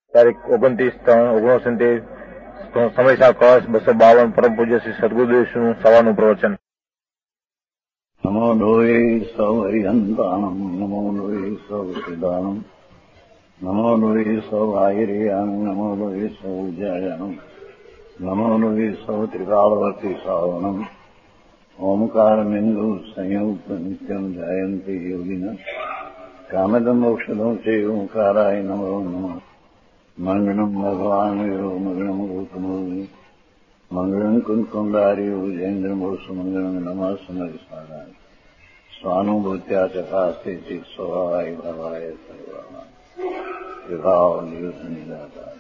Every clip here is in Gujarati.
તારીખ 29/3/1979 સમયસા કળશ 252 પરમ પૂજ્ય શ્રી સદગુરુદેવનું સવારનું પ્રવચન. નમો લોહી સૌ હરિહંતાણમ, નમો લોહી સૌ સિદ્ધાણમ, નમો લોહી સૌ આયર્યાણ, નમો લોહી સૌ જયાણમ, નમો લોહી સૌ ત્રિકાળવતી શ્રાવણમ, ઓમકાર બિંદુ સંયુક્ત નિત્યમ જયંતી યોગિના કામદમ મોક્ષદમ છે ઓંકારાય નમો નમઃ. મંગળમ ભગવાન વીરો મંગળમ ગૌતમોની મંગળમ કુંકુંડાર્યો જૈન્દ્રમોષ મંગળમ નમઃ સમયસારાય સ્વાનુભૂત્યા ચકાસ્તે ચિત સ્વભાવાય ભાવાય સર્વા વિભાવ નિયુદ્ધની દાતા.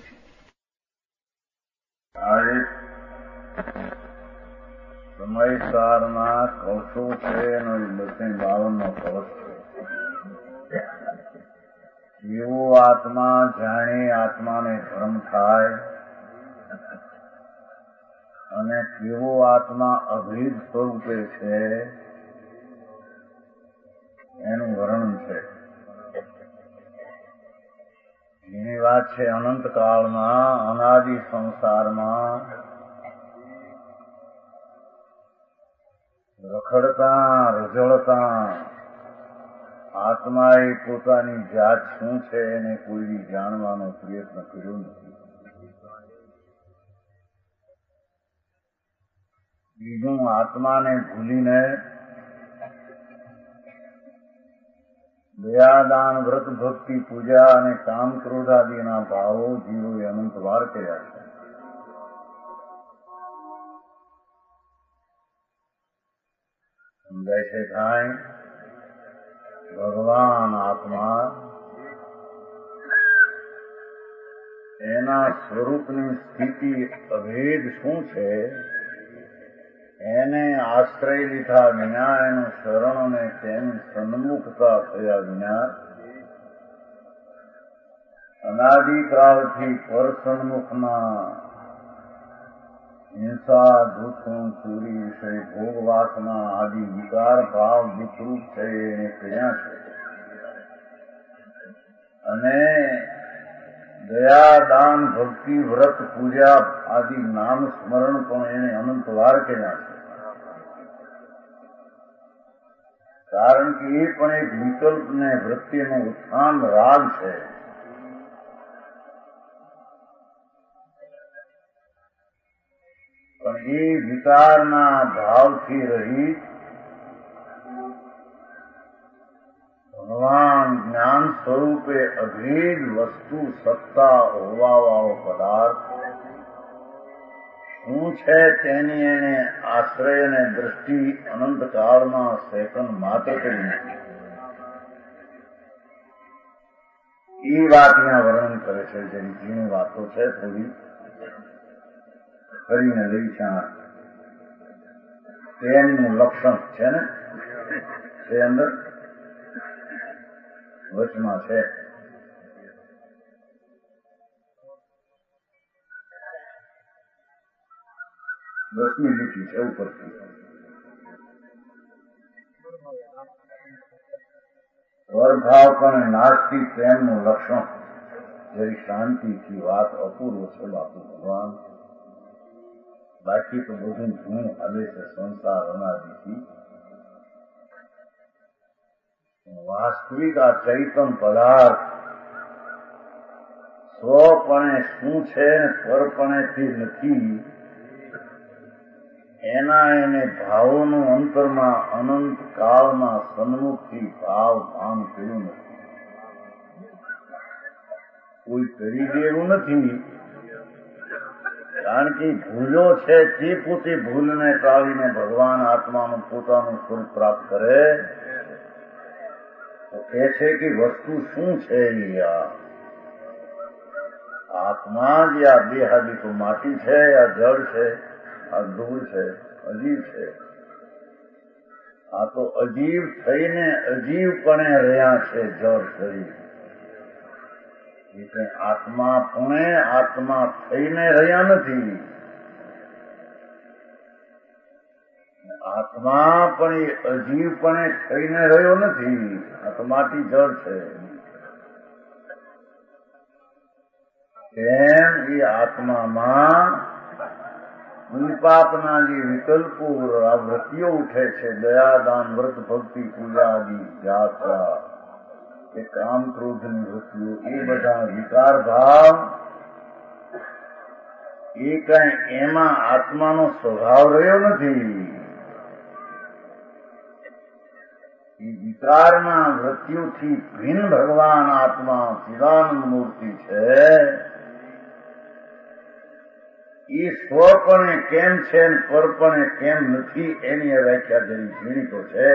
સમયસારના કૌશો છે એનો 52નો કવચ છે. એવો આત્મા જાણે આત્માને ભ્રમ થાય અને કેવો આત્મા અભેદ સ્વરૂપે છે એનું વર્ણન છે. એની વાત છે અનંતકાળમાં અનાદિ સંસારમાં રખડતા રઝળતા આત્માએ પોતાની જાત શું છે એને કોઈ જાણવાનો પ્રયત્ન કર્યો નથી. બીજું આત્માને ભૂલીને દયાદાન વ્રત ભક્તિ પૂજા અને કામ ક્રોધાદિના ભાવો જીવોએ અનંત વાર કર્યા છે. સમજાય છે કાંઈ? ભગવાન આત્મા એના સ્વરૂપની સ્થિતિ અભેદ શું છે એને આશ્રય લીધા વિના, એનું શરણ અને તેની સન્મુખતા થયા વિના અનાદિકાળથી પર સન્મુખના હિંસા, દુઃખ, ચોરી, વિષય, ભોગ, વાસના આદિ વિકાર ભાવ વિકૃત છે એને કર્યા છે. અને દયા દાન ભક્તિ વ્રત પૂજા આદિ નામ સ્મરણ પણ એને અનંત વાર કર્યા છે. કારણ કે એ પણ એક વિકલ્પ ને વૃત્તિનું ઉત્થાન રાગ છે. પણ એ વિકારના ભાવથી રહિત ભગવાન જ્ઞાન સ્વરૂપે અભેદ વસ્તુ સત્તા હોવાવાળો પદાર્થ શું છે તેની એને આશ્રય અને દ્રષ્ટિ અનંતકાળમાં સેકન્ડ માત્ર કરી નથી. એ વાત અહીંયા વર્ણન કરે છે. જેની ઝીણી વાતો છે થોડી કરીને લઈ છે. તેમનું લક્ષણ છે ને તે અંદર વચમાં છે. દસમી લીટી છે ઉપરથી. સ્વરભાવ પણ નાસ્તી તેમનું લક્ષણ. જરી શાંતિથી વાત અપૂર્વ છે બાપુ ભગવાન. બાકી તો બધું ધૂમ હાલે છે સંસાર અનાદિથી. વાસ્તવિક આ ચૈતન પદાર્થ સ્વપણે શું છે ને પરપણેથી નથી એના એને ભાવોનું અંતરમાં અનંત કાળમાં સન્મુખથી ભાવ ભાન કર્યું નથી. કોઈ કરી દેવું નથી. કારણ કે ભૂલો છે તે પોતે ભૂલને ટાળીને ભગવાન આત્માનું પોતાનું સ્વરૂપ પ્રાપ્ત કરે તો કહે છે કે વસ્તુ શું છે? આત્મા જ આ દેહાદી તો માટી છે, આ જળ છે, આ ધૂળ છે, અજીવ છે. આ તો અજીવ થઈને અજીવપણે રહ્યા છે જળ શરીર. એટલે આત્મા પુણે આત્મા થઈને રહ્યા નથી. આત્મા પણ એ અજીવપણે થઈને રહ્યો નથી. આ તો માટી જળ છે. તેમ એ આત્મામાં પુણ્યપાપના જે વિકલ્પો વૃત્તિઓ ઉઠે છે, દયાદાન વ્રત ભક્તિ પૂજા આદિ યાત્રા એ કામ ક્રોધની વૃત્તિઓ, એ બધા વિકાર ભાવ એ કઈ એમાં આત્માનો સ્વભાવ રહ્યો નથી. એ વિકારના વૃત્તિઓથી ભિન્ન ભગવાન આત્મા ચિદાનંદ મૂર્તિ છે. એ સ્વપણે કેમ છે ને પરપણે કેમ નથી એની વ્યાખ્યા જેની ઝીણી છે.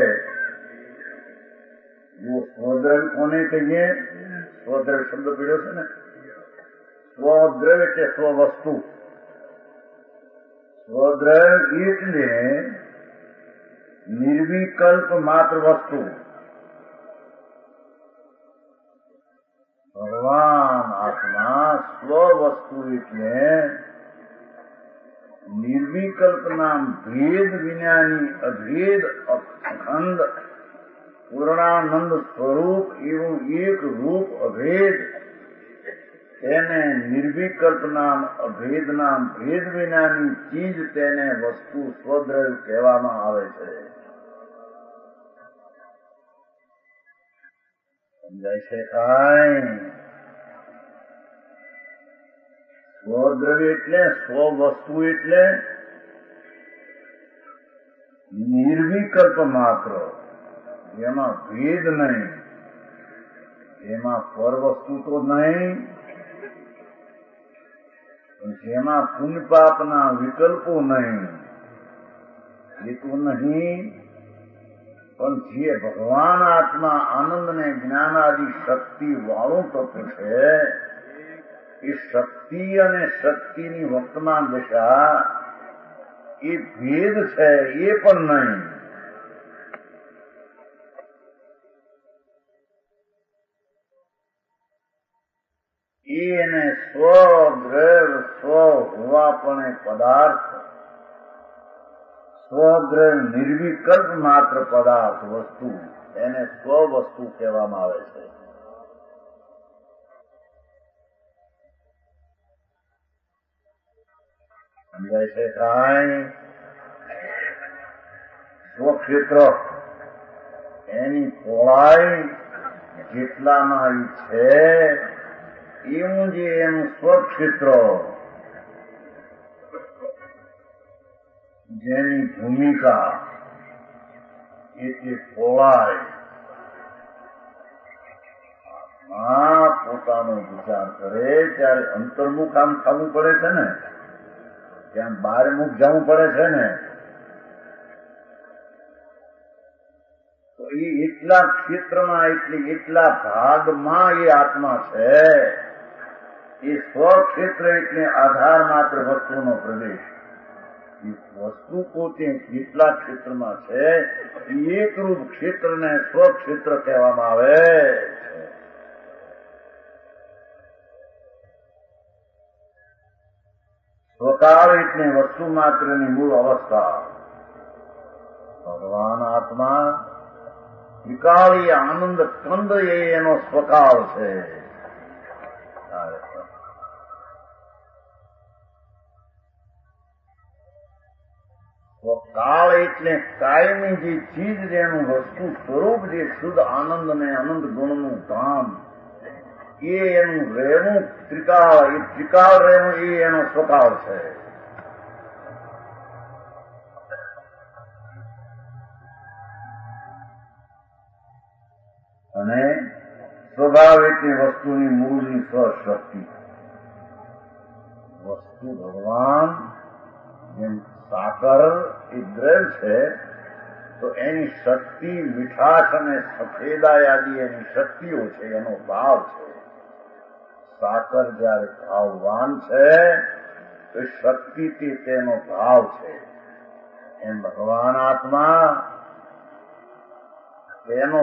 જો સ્વદ્રવ્ય કોને કહીએ? સ્વદ્રવ્ય શબ્દ પીડ્યો છે ને. સ્વદ્રવ્ય એટલે સ્વવસ્તુ. સ્વદ્રવ્ય એટલે નિર્વિકલ્પ માત્ર વસ્તુ. ભગવાન આત્મા સ્વવસ્તુ એટલે નિર્વિકલ્પના ભેદ વિનાની અભેદ અખંડ પૂર્ણાનંદ સ્વરૂપ એવું એક રૂપ અભેદ, તેને નિર્વિકલ્પ નામ અભેદ નામ ભેદ વિનાની ચીજ, તેને વસ્તુ સ્વદ્રવ્ય કહેવામાં આવે છે. સમજાય છે કાંઈ? સ્વદ્રવ્ય એટલે સ્વવસ્તુ એટલે નિર્વિકલ્પ માત્ર, એમાં ભેદ નહીં, એમાં પરવસ્તુ તો નહીં, જેમાં પુણ્ય પાપના વિકલ્પો નહીં એ તો નહીં, પણ જે ભગવાન આત્મા આનંદ ને જ્ઞાન આદિ શક્તિ વાળું તત્વ છે, એ શક્તિ અને શક્તિની વર્તમાન દશા એ ભેદ છે એ પણ નહીં. એને સ્વદ્રવ્ય સ્વ હોવા પણ પદાર્થ, સ્વદ્રવ્ય નિર્વિકલ્પ માત્ર પદાર્થ વસ્તુ, એને સ્વવસ્તુ કહેવામાં આવે છે. સમજાય છે કાંઈ? સ્વક્ષેત્ર એની પહોળાઈ જેટલામાં છે એવું જે એનું સ્વક્ષેત્ર, જેની ભૂમિકા એટલી પહોળાઈ, પોતાનો વિચાર કરે ત્યારે અંતર્મુખ આમ થવું પડે છે ને, ત્યાં બહારમુખ જવું પડે છે ને, તો એ એટલા ક્ષેત્રમાં એટલા ભાગમાં એ આત્મા છે. એ સ્વક્ષેત્ર એટલે આધાર માત્ર વસ્તુનો પ્રદેશ. એ વસ્તુ પોતે જેટલા ક્ષેત્રમાં છે એ એકરૂપ ક્ષેત્રને સ્વક્ષેત્ર કહેવામાં આવે છે. સ્વકાળ એટલે વસ્તુ માત્રની મૂળ અવસ્થા. ભગવાન આત્મા વિકાળી આનંદ કંદ એ એનો સ્વકાળ છે. કાળ એટલે કાયમી જે ચીજ, જેનું વસ્તુ સ્વરૂપ, જે શુદ્ધ આનંદ ને અનંત ગુણનું ધામ, એ એનું રહેવું ત્રિકાળ, એ ત્રિકાળ રહેવું એ એનો સ્વકાળ છે. અને સ્વભાવ એટલે વસ્તુની મૂળની સ્વશક્તિ. વસ્તુ ભગવાન જેમ સાકર એ દ્રવ્ય છે, તો એની શક્તિ મીઠાશ અને સફેદાઈ આદિ એની શક્તિઓ છે, એનો ભાવ છે. સાકર જયારે ભાવવાન છે તો શક્તિથી તેનો ભાવ છે. એમ ભગવાન આત્મા તેનો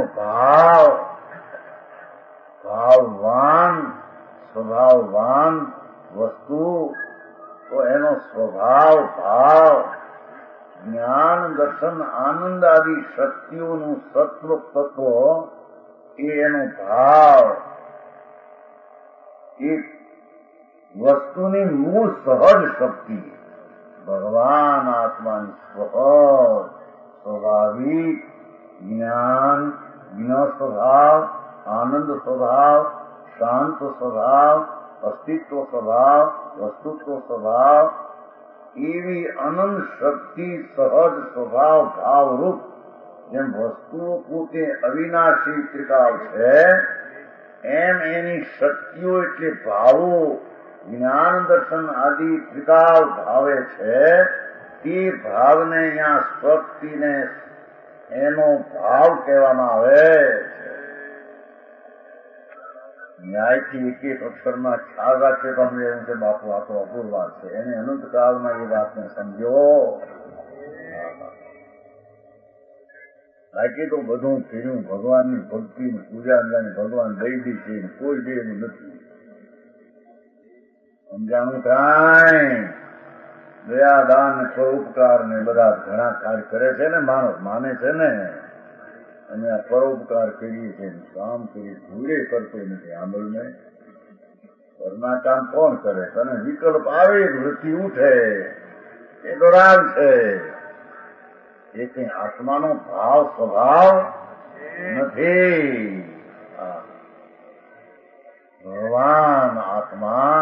ભાવવાન સ્વભાવવાન વસ્તુ, તો એનો સ્વભાવ ભાવ જ્ઞાન દર્શન આનંદ આદિ શક્તિઓનું સત્વ તત્વ એ એનો ભાવ, એ વસ્તુની મૂળ સહજ શક્તિ ભગવાન આત્માની સહજ સ્વાભાવિક જ્ઞાન જ્ઞ સ્વભાવ આનંદ સ્વભાવ શાંત સ્વભાવ અસ્તિત્વ સ્વભાવ વસ્તુત્વ સ્વભાવ એવી અનંત શક્તિ સહજ સ્વભાવ ભાવરૂપ જેમ વસ્તુઓ પોતે અવિનાશી ત્રિકાળ છે એમ એની શક્તિઓ એટલે ભાવો જ્ઞાન દર્શન આદિ ત્રિકાળ ભાવે છે તે ભાવને અહીંયા શક્તિને એનો ભાવ કહેવામાં આવે છે. ન્યાયથી એક એક અક્ષરમાં ખ્યાલ રાખે તો અમને એવું છે બાપુ આ તો અપૂર્વ વાત છે. એને અનંતકાળમાં એ વાતને સમજો. બાકી તો બધું ફેર્યું ભગવાનની ભક્તિ પૂજા ભગવાન દઈ છે કોઈ દે એવું નથી. સમજાણું કાંઈ દયા દાન પરોપકાર ને બધા ઘણા કાર્ય કરે છે ને માણસ માને છે ને અમે આ પરોપકાર કરીએ છીએ કામ કરીએ ભૂલે કરતો નથી. આંબળને ઘરના કામ કોણ કરે? તને વિકલ્પ આવે વૃત્તિ ઉઠે એ તો રાગ છે. એ કઈ આત્માનો ભાવ સ્વભાવ નથી. ભગવાન આત્મા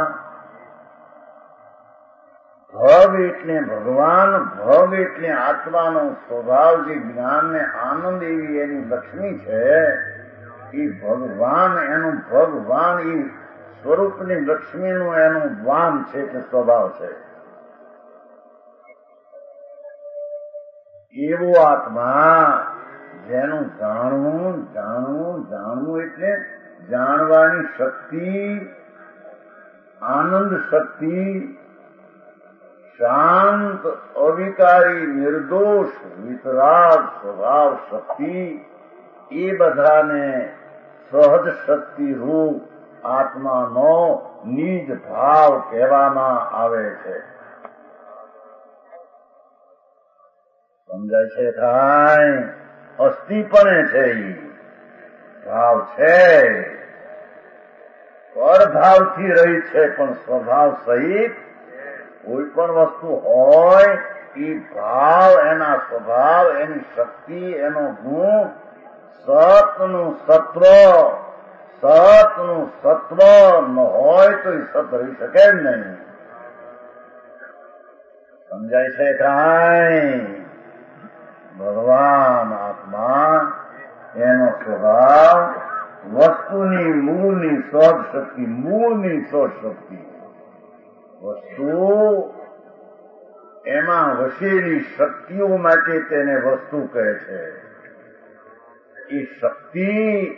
ભવ એટલે ભગવાન ભવ એટલે આત્માનો સ્વભાવ જે જ્ઞાન ને આનંદ એવી એની લક્ષ્મી છે એ ભગવાન એનું ભગવાન એ સ્વરૂપની લક્ષ્મીનું એનું વાન છે કે સ્વભાવ છે. એવો આત્મા જેનું જાણવું જાણવું જાણવું એટલે જાણવાની શક્તિ આનંદ શક્તિ શાંત અવિકારી નિર્દોષ વિતરાગ સ્વભાવ શક્તિ એ બધાને સહજ શક્તિ રૂપ આત્માનો નિજ ભાવ કહેવામાં આવે છે. સમજાય છે? કાંઈ અસ્થિપણે છે એ ભાવ છે પરભાવથી રહી છે પણ સ્વભાવ સહિત કોઈ પણ વસ્તુ હોય એ ભાવ એના સ્વભાવ એની શક્તિ એનો ગુણ સતનું સત્વ ન હોય તો એ સત રહી શકે જ નહીં. સમજાય છે? કાંઈ ભગવાન આત્મા એનો સ્વભાવ વસ્તુની મૂળની સહજ શક્તિ મૂળની સહજ શક્તિ વસ્તુ એમાં વસેલી શક્તિઓ માટે તેને વસ્તુ કહે છે. એ શક્તિ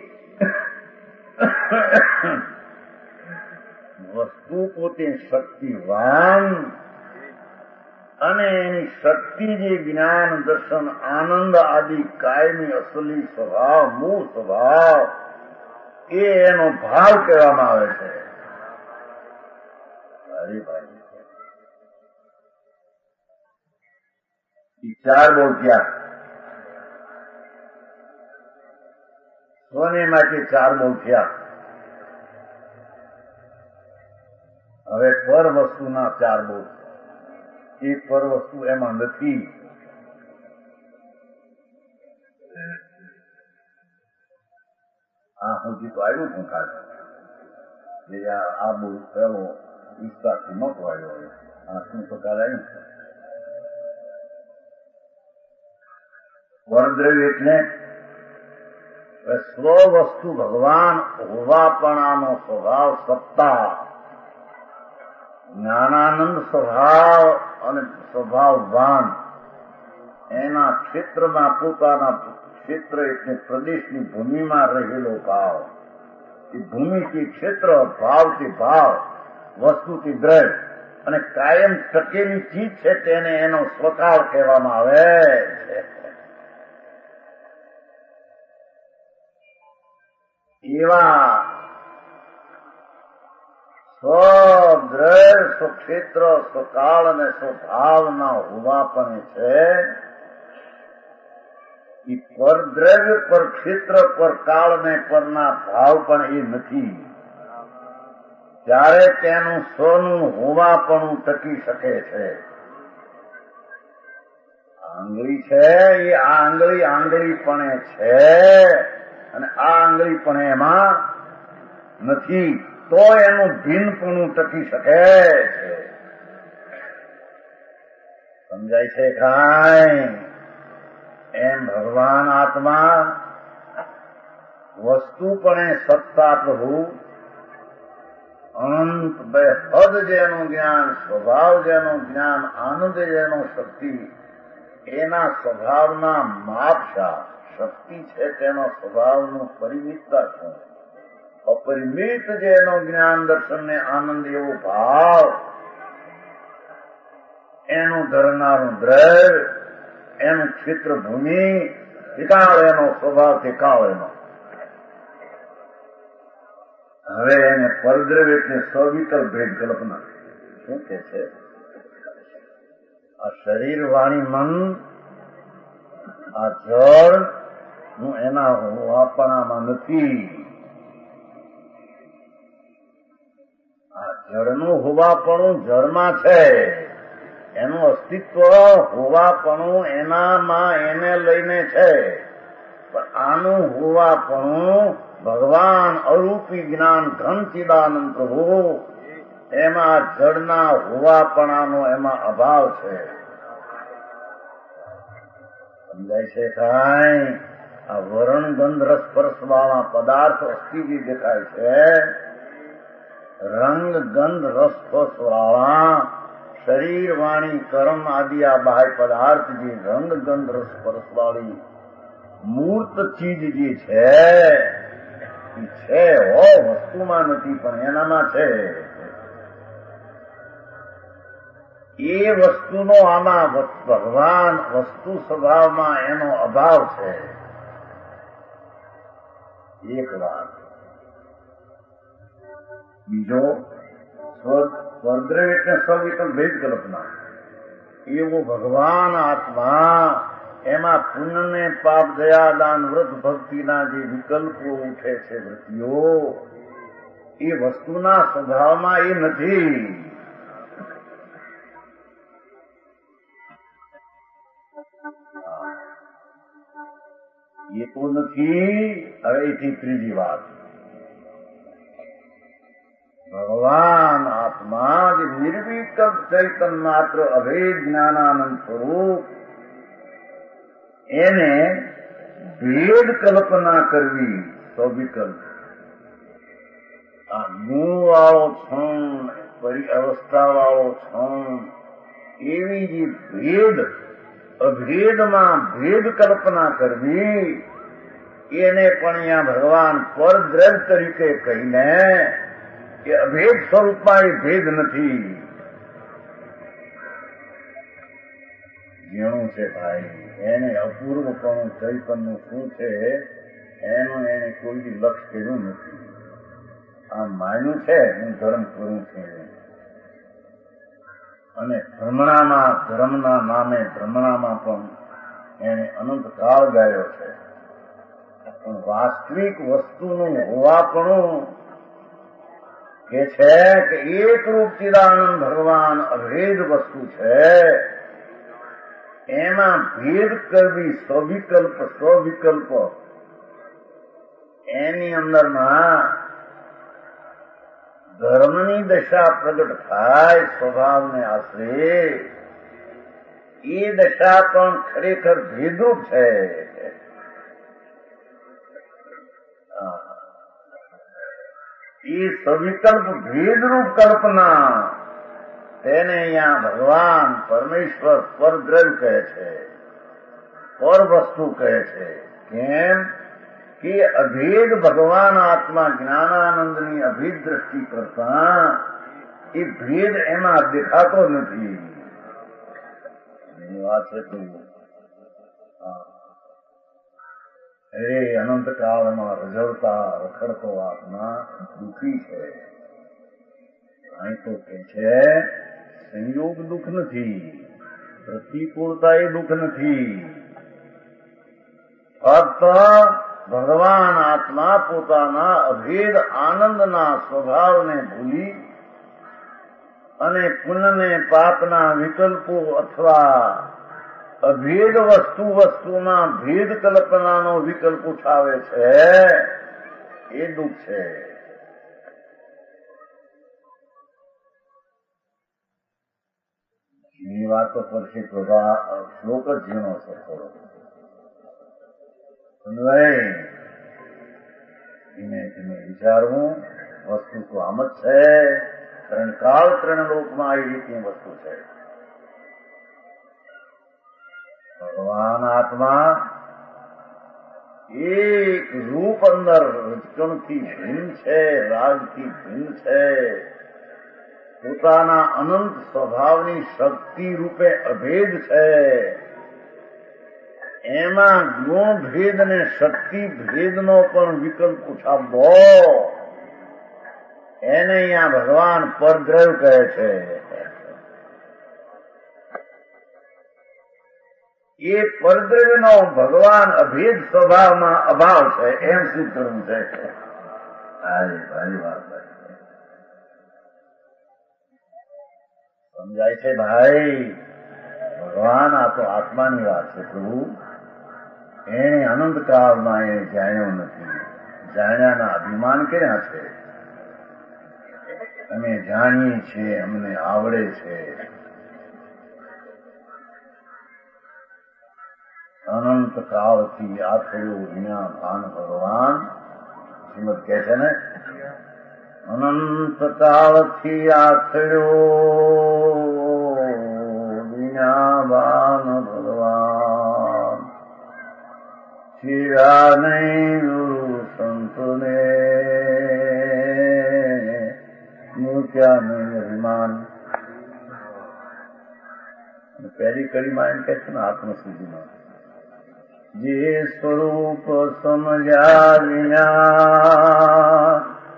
વસ્તુ પોતે શક્તિવાન અને એની શક્તિ જે જ્ઞાન દર્શન આનંદ આદિ કાયમી અસલી સ્વભાવ મૂળ સ્વભાવ એ એનો ભાવ કહેવામાં આવે છે. ચાર બોલક્યા સ્વને માટે ચાર બોલક્યા. હવે પર વસ્તુના ચાર બોલ. એક પર વસ્તુ એમાં નથી. આ સુધી તો આવ્યું છું ખાલી આ બોલ પહેલો વિસ્તારથી નતો આવ્યો. હવે આ શું પ્રકાર આવ્યું છે? પરદ્રવ્ય એટલે સ્વ વસ્તુ ભગવાન હોવાપણાનો સ્વભાવ સત્તા જ્ઞાનાનંદ સ્વભાવ અને સ્વભાવવાન એના ક્ષેત્રમાં પોતાના ક્ષેત્ર એટલે પ્રદેશની ભૂમિમાં રહેલો ભાવ. એ ભૂમિથી ક્ષેત્ર ભાવથી ભાવ વસ્તુથી દ્રવ્ય અને કાયમ ટકેલી ચીજ છે તેને એનો સ્વકાળ કહેવામાં આવે છે. એવા સ્વદ્રવ્ય સ્વક્ષેત્ર સ્વકાળ અને સ્વભાવના હોવા પણ છે. એ પરદ્રવ્ય પર ક્ષેત્ર પર કાળ ને પરના ભાવ પણ એ નથી. ત્યારે તેનું સ્વનું હોવાપણું ટકી શકે છે. આંગળી છે એ આ આંગળીપણે છે અને આ આંગળીપણે એમાં નથી, તો એનું ભિન્નપણું ટકી શકે છે. સમજાય છે કાંઈ? એમ ભગવાન આત્મા વસ્તુપણે સત્તા પ્રભુ અનંત બેહદ જેનું જ્ઞાન, સ્વભાવ જેનું જ્ઞાન, આનંદ જેનો શક્તિ, એના સ્વભાવના માપશા શક્તિ છે તેનો સ્વભાવનું પરિમિતતા શું? અપરિમિત જેનો જ્ઞાન, દર્શન ને આનંદ એવો ભાવ, એનું ધરનારું દ્રવ્ય, એનું ક્ષેત્ર ભૂમિ, ઠેકાળ એનો સ્વભાવ, ઠેકાળ એનો. હવે એને પરદ્રવ્ય એટલે સવિકલ્પ ભેદ કલ્પના શું કે છે? આ શરીર, વાણી, મન, આ જળ નું એના હોવાપણામાં નથી. આ જળનું હોવાપણું જળમાં છે, એનું અસ્તિત્વ હોવાપણું એનામાં એને લઈને છે. પણ આનું હોવાપણું ભગવાન અરૂપી જ્ઞાન ઘન ચિદાનંદ પ્રભુ, એમાં જળના હોવાપણાનો એમાં અભાવ છે. સમજાય છે કાંઈ? આ વરણ ગંધ રસ સ્પર્શ વાળા પદાર્થ અસ્થિ જે દેખાય છે, રંગ ગંધ રસ સ્પર્શ વાળા શરીર, વાણી, કર્મ આદિ આ બાહ્ય પદાર્થ જે રંગ ગંધ રસ સ્પર્શ વાળી મૂર્ત ચીજ જે છે, એ છે હો, વસ્તુમાં નથી પણ એનામાં છે. એ વસ્તુનો આમાં ભગવાન વસ્તુ સ્વભાવમાં એનો અભાવ છે. એક વાત. બીજો, સ્વદ્રવ્ય એટલે સવિકલ્પ ભેદ કલ્પના. એવો ભગવાન આત્મા, એમાં પુણ્ય ને પાપ, દયા, દાન, વ્રત, ભક્તિના જે વિકલ્પો ઉઠે છે, વૃત્તિઓ, એ વસ્તુના સ્વભાવમાં એ નથી. એ તો નથી. હવે એથી ત્રીજી વાત. ભગવાન આત્મા જે નિર્વિકલ્પ ચૈતન્ય માત્ર અભેદ જ્ઞાનાનંદ સ્વરૂપ, એને ભેદ કલ્પના કરવી સ્વવિકલ્પ. આ ગુણ વાળો છું, અવસ્થા વાળો છું, એવી જે ભેદ અભેદમાં ભેદ કલ્પના કરવી, એને પણ અહીંયા ભગવાન પરદ્રવ્ય તરીકે કહીને કે અભેદ સ્વરૂપમાં એ ભેદ નથી. જેનું છે ભાઈ, એને અપૂર્વપણું ચૈતન્યનું શું છે એનું એને કોઈ લક્ષ કર્યું નથી. આ માન્યું છે હું ધર્મ કરું છું, અને ભ્રમણામાં, ધર્મના નામે ભ્રમણામાં પણ એને અનંત કાળ ગાયો છે. પણ વાસ્તવિક વસ્તુનું હોવાપણું કે છે કે એકરૂપ ચિદાનંદ ભગવાન અભેદ વસ્તુ છે, એમાં ભેદ કરવી સ્વવિકલ્પ એની અંદરમાં ધર્મની દશા પ્રગટ થાય સ્વભાવને આશરે, એ દશા પણ ખરેખર ભેદરૂપ છે. એ સવિકલ્પ ભેદરૂપ કલ્પના, તેને અહીંયા ભગવાન પરમેશ્વર પરદ્રવ્ય કહે છે, પર વસ્તુ કહે છે. કેમ કે અભેદ ભગવાન આત્મા જ્ઞાનાનંદની અભેદ દ્રષ્ટિ કરતા એ ભેદ એમાં દેખાતો નથી. એની વાત છે અરે અનંત કાળમાં રજળતા રખડતો આત્મા દુઃખી છે. અહીં તો કે છે સંયોગ દુઃખ નથી, પ્રતિકૂળતા એ દુઃખ નથી, ફક્ત ભગવાન આત્મા પોતાના અભેદ આનંદના સ્વભાવને ભૂલી અને પુણ્યને પાપના વિકલ્પો અથવા અભેદ વસ્તુના ભેદ કલ્પનાનો વિકલ્પ ઉઠાવે છે, એ દુઃખ છે. એની વાતો પરથી શ્લોક જ ઝીણો છે થોડો. ધીમે ધીમે વિચારવું. વસ્તુ તો આમ જ છે. ત્રણ કાળ ત્રણ લોકમાં આવી રીતની વસ્તુ છે. ભગવાન આત્મા એક રૂપ અંદર રજકણથી ભિન્ન છે, રાજથી ભિન્ન છે. પોતાના અનંત સ્વભાવની શક્તિ રૂપે અભેદ છે. એમાં ગુણ ભેદ ને શક્તિ ભેદનો પણ વિકલ્પ ઉઠાવવો, એને અહીંયા ભગવાન પરદ્રવ્ય કહે છે. એ પરદ્રવ્યનો ભગવાન અભેદ સ્વભાવમાં અભાવ છે એમ સિદ્ધ કરવું છે. ભારી વાત સમજાય છે ભાઈ. ભગવાન આ તો આત્માની વાત છે પ્રભુ. એને અનંતકાળમાં એને જાણ્યો નથી. જાણ્યાના અભિમાન કર્યા છે. અમે જાણીએ છીએ, અમને આવડે છે. અનંત કાળથી આથડ્યો વિના ભાન ભગવાન શ્રીમદ કહે છે ને, અનંત કાળથી આથડ્યો વિના ભાન ભગવાન શિરા નહીં ગુરુ સંતને મૂક્યા નહીં અભિમાન. પહેલી કડીમાં એમ કહે છે ને આત્મસિદ્ધિમાં, જે સ્વરૂપ સમજ્યા વિના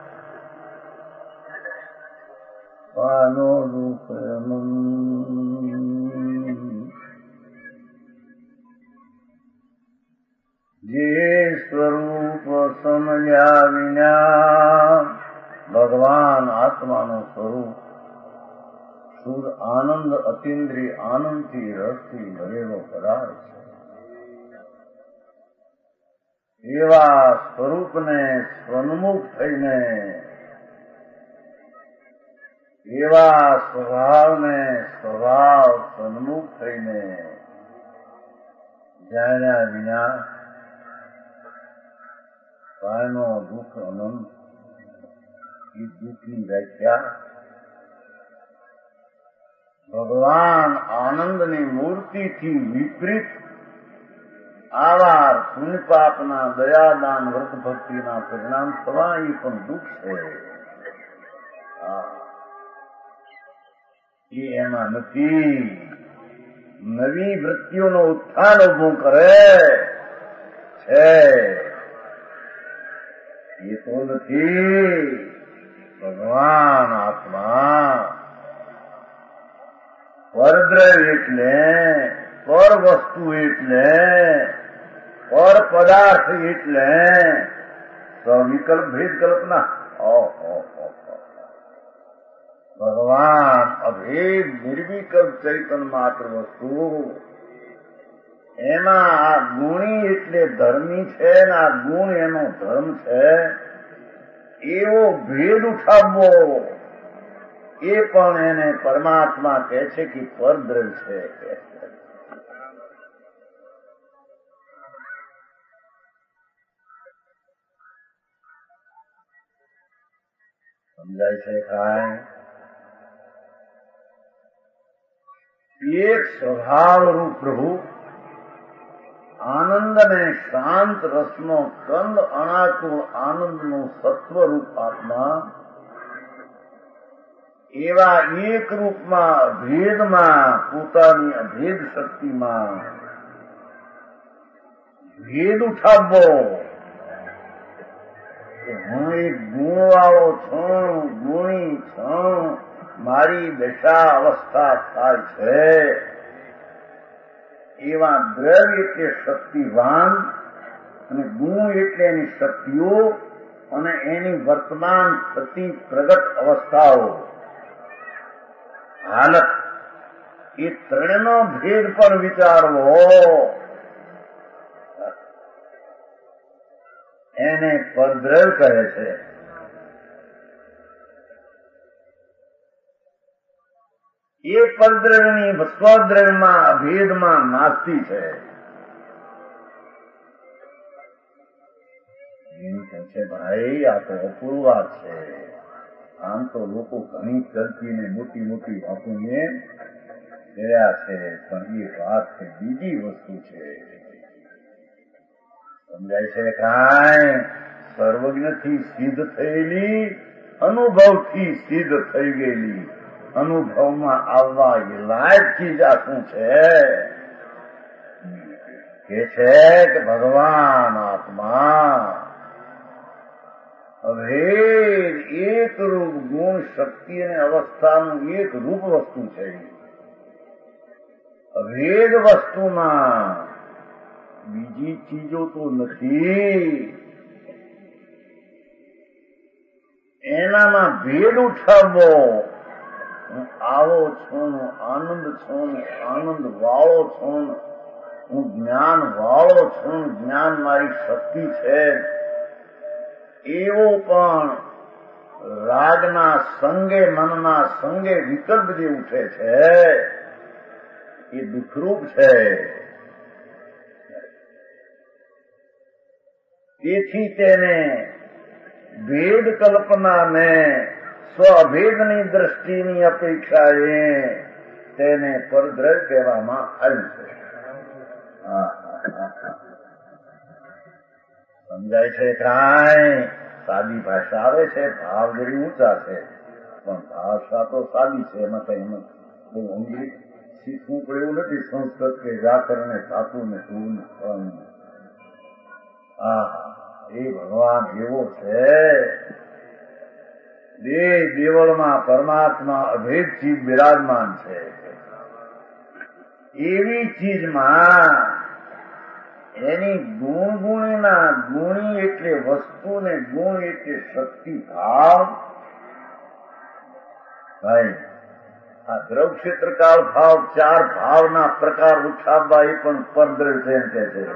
પાનો રૂપ જે સ્વરૂપ સમજ્યા વિના ભગવાન આત્માનું સ્વરૂપ શુદ્ધ આનંદ અતિન્દ્રિય આનંદથી રસથી ભરેલો પદાર્થ છે. એવા સ્વરૂપને સ્વન્મુખ થઈને, એવા સ્વભાવને સ્વભાવ સન્મુખ થઈને જાણ્યા વિના કાયનો દુઃખ અનંત. એ દુઃખની વ્યાખ્યા ભગવાન આનંદની મૂર્તિથી વિપરીત આવા પુણ્ય પાપના દયાદાન વ્રત ભક્તિના પરિણામ થવા એ પણ દુઃખ છે. એ એમાં નથી. નવી વૃત્તિઓનો ઉત્થાન ઉભું કરે છે, એ તો નથી. ભગવાન આત્મા પરદ્રવ્ય એટલે, પર વસ્તુ એટલે, પર પદાર્થ એટલે સ્વવિકલ્પ ભેદ કલ્પના. ભગવાન અભેદ નિર્વિકલ્પ ચૈતન્ય માત્ર વસ્તુ. એમાં આ ગુણી એટલે ધર્મી છે ને આ ગુણ એનો ધર્મ છે. એવો ભેદ ઉઠાવવો, એ પણ એને પરમાત્મા કહે છે કે પરદ્રવ્ય છે. સમજાય છે કાંઈ? એક સ્વભાવરૂપ પ્રભુ આનંદ અને શાંત રસનો કંદ અણાકુળ આનંદનું સત્વરૂપ આત્મા એવા એક રૂપમાં અભેદમાં પોતાની અભેદ શક્તિમાં ભેદ ઉઠાવવો. હું એક ગુણવાળો છું, ગુણી છું, મારી દશા અવસ્થા થાય છે. એવા દ્રવ્ય કે શક્તિવાન અને ગુણ એટલે એની શક્તિઓ અને એની વર્તમાન થતી પ્રગટ અવસ્થાઓ, હાલત, એ ત્રણનો ભેદ પણ વિચારવો, એને પરદ્રવ્ય કહે છે. એ પરદ્રવ્યની સ્વદ્રવ્યમાં અભેદમાં નાસ્તી છે. એમ કહે છે ભાઈ આ તો અપૂર્વ વાત છે. આમ તો લોકો ઘણી ચલતી ને મોટી મોટી વાતોને ગયા છે, પણ એ વાત છે બીજી વસ્તુ છે. સમજાય છે કાંઈ? સર્વજ્ઞથી સિદ્ધ થયેલી, અનુભવથી સિદ્ધ થઈ ગયેલી, અનુભવમાં આવવા લાયક ચીજ આ શું છે? કે છે કે ભગવાન આત્મા અભેદ એક રૂપ ગુણ શક્તિ અને અવસ્થાનું એક રૂપ વસ્તુ છે. અભેદ વસ્તુમાં બીજી ચીજો તો નથી. એનામાં ભેદ ઉઠાવવો. હું આવો છું, આનંદ છું, આનંદ વાળો છું, હું જ્ઞાન વાળો છું, જ્ઞાન મારી શક્તિ છે, એવો પણ રાગના સંગે, મનના સંગે વિકલ્પ જે ઉઠે છે એ દુઃખરૂપ છે. તેથી તેને ભેદ કલ્પનાને સ્વભેદની દ્રષ્ટિની અપેક્ષાએ તેને પરદ્રવ્ય કહેવામાં આવ્યું છે. સમજાય છે કાંઈ? સાદી ભાષા આવે છે, ભાવ જરી ઊંચા છે, પણ ભાષા તો સાદી છે. એમાં કઈ એમ બહુ ઊંડી શીખવું પડે એવું નથી. સંસ્કૃત કે વ્યાકરણ, ધાતુ ને ધૂન, એ ભગવાન એવો છે. દેહ દેવળમાં પરમાત્મા અભેદ ચીજ બિરાજમાન છે. એવી ચીજમાં એની ગુણના ગુણી એટલે વસ્તુ ને ગુણ એટલે શક્તિ ભાવ. ભાઈ આ દ્રવ ક્ષેત્રકાળ ભાવ, ચાર ભાવના પ્રકાર ઉઠાવવા એ પણ પરદ્રવ્ય છે એમ કે છે.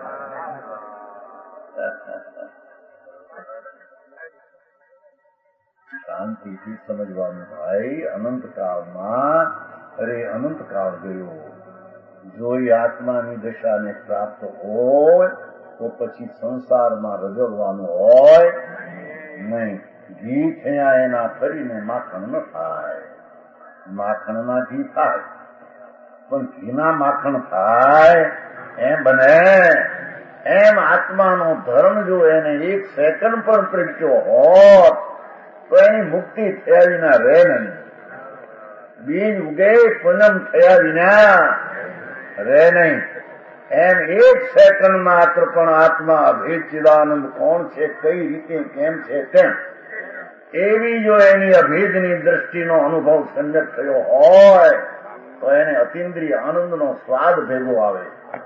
શાંતિથી સમજવાનું ભાઈ. અનંતકાળમાં અનંતકાળ ગયો. જો એ આત્માની દશાને પ્રાપ્ત હોય તો પછી સંસારમાં રજવવાનું હોય નહીં. ઘી થયા એના ફરીને માખણ ન થાય. માખણના ઘી થાય પણ ઘીના માખણ થાય એમ બને? એમ આત્માનો ધર્મ જો એને એક સેકન્ડ પણ પ્રગટ્યો હોત તો એની મુક્તિ થયા વિના રહે નહીં. બીજ ઉગે પૂનમ થયા વિના રહે નહીં. એમ એક સેકન્ડ માત્ર પણ આત્મા અભેદ ચિદાનંદ કોણ છે, કઈ રીતે, કેમ છે તેમ એવી જો એની અભેદની દ્રષ્ટિનો અનુભવ સંજક થયો હોય તો એને અતિન્દ્રિય આનંદનો સ્વાદ ભેગો આવે.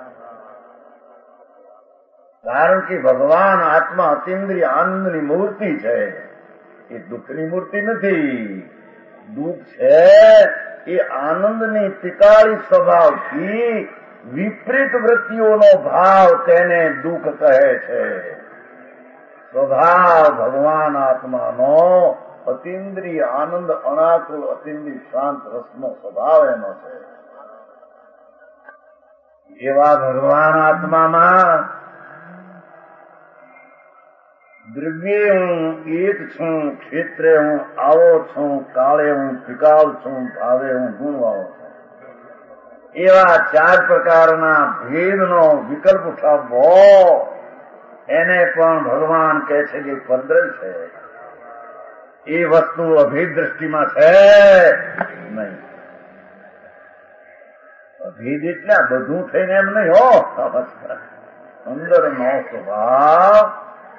કારણ કે ભગવાન આત્મા અતિન્દ્રિય આનંદની મૂર્તિ છે. એ દુઃખની મૂર્તિ નથી. દુઃખ છે એ આનંદની તિકાળી સ્વભાવથી વિપરીત વૃત્તિઓનો ભાવ, તેને દુઃખ કહે છે. સ્વભાવ ભગવાન આત્માનો અતિન્દ્રિય આનંદ, અનાકુલ અતિન્દ્રિય શાંત રસનો સ્વભાવ એનો છે. એવા ભગવાન આત્મામાં દ્રવ્યે હું એક છું, ક્ષેત્રે હું આવો છું, કાળે હું ટિકાવ છું, ભાવે હું ગુણવાળો છું. એવા ચાર પ્રકારના ભેદનો વિકલ્પ ઉઠાવવો એને પણ ભગવાન કહે છે કે પરદ્રવ્ય છે. એ વસ્તુ અભેદ દ્રષ્ટિમાં છે નહીં. અભેદ એટલે બધું થઈને એમ નહીં હો. અંદરનો સ્વભાવ,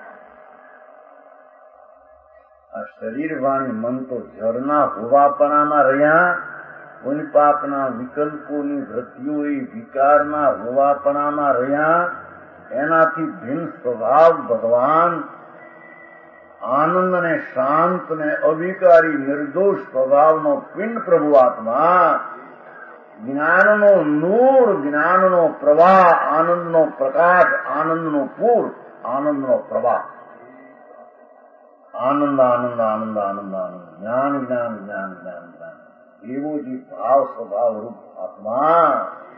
આ શરીર વાણી મન તો જળના હોવાપણામાં રહ્યા. કોઈ પાપના વિકલ્પોની વૃત્તિઓ એ વિકારના હોવાપણામાં રહ્યા. એનાથી ભિન્ન સ્વભાવ ભગવાન આનંદ ને શાંત ને અવિકારી નિર્દોષ સ્વભાવનો પિંડ પ્રભુ આત્મા, જ્ઞાનનો નૂર, જ્ઞાનનો પ્રવાહ, આનંદનો પ્રકાશ, આનંદનો પૂર, આનંદનો પ્રવાહ, આનંદ આનંદ આનંદ આનંદ આનંદ, જ્ઞાન જ્ઞાન જ્ઞાન જ્ઞાન જ્ઞાન, એવો જે ભાવ સ્વભાવ રૂપ આત્મા,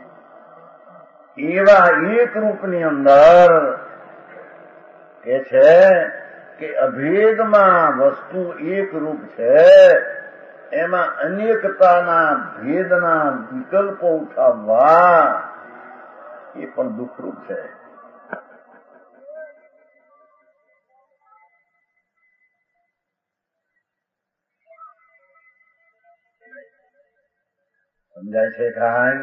એવા એક રૂપની અંદર કે છે કે અભેદમાં વસ્તુ એક રૂપ છે, એમાં અનેકતાના ભેદના વિકલ્પો ઉઠાવવા એ પણ દુઃખરૂપ છે. સમજાય છે કાંઈ?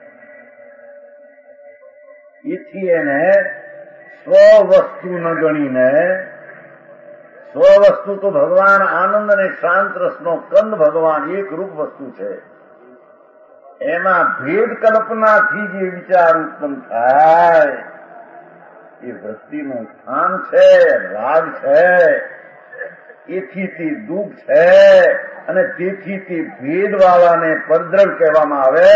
એથી એને સ્વવસ્તુ ન ગણીને, સ્વવસ્તુ તો ભગવાન આનંદ અને શાંત રસનો કંદ ભગવાન એક રૂપ વસ્તુ છે, એમાં ભેદ કલ્પનાથી જે વિચાર ઉત્પન્ન થાય એ વૃત્તિનું સ્થાન છે, રાગ છે, એથી તે દુઃખ છે, અને તેથી તે ભેદવાળાને પરદ્રવ કહેવામાં આવે.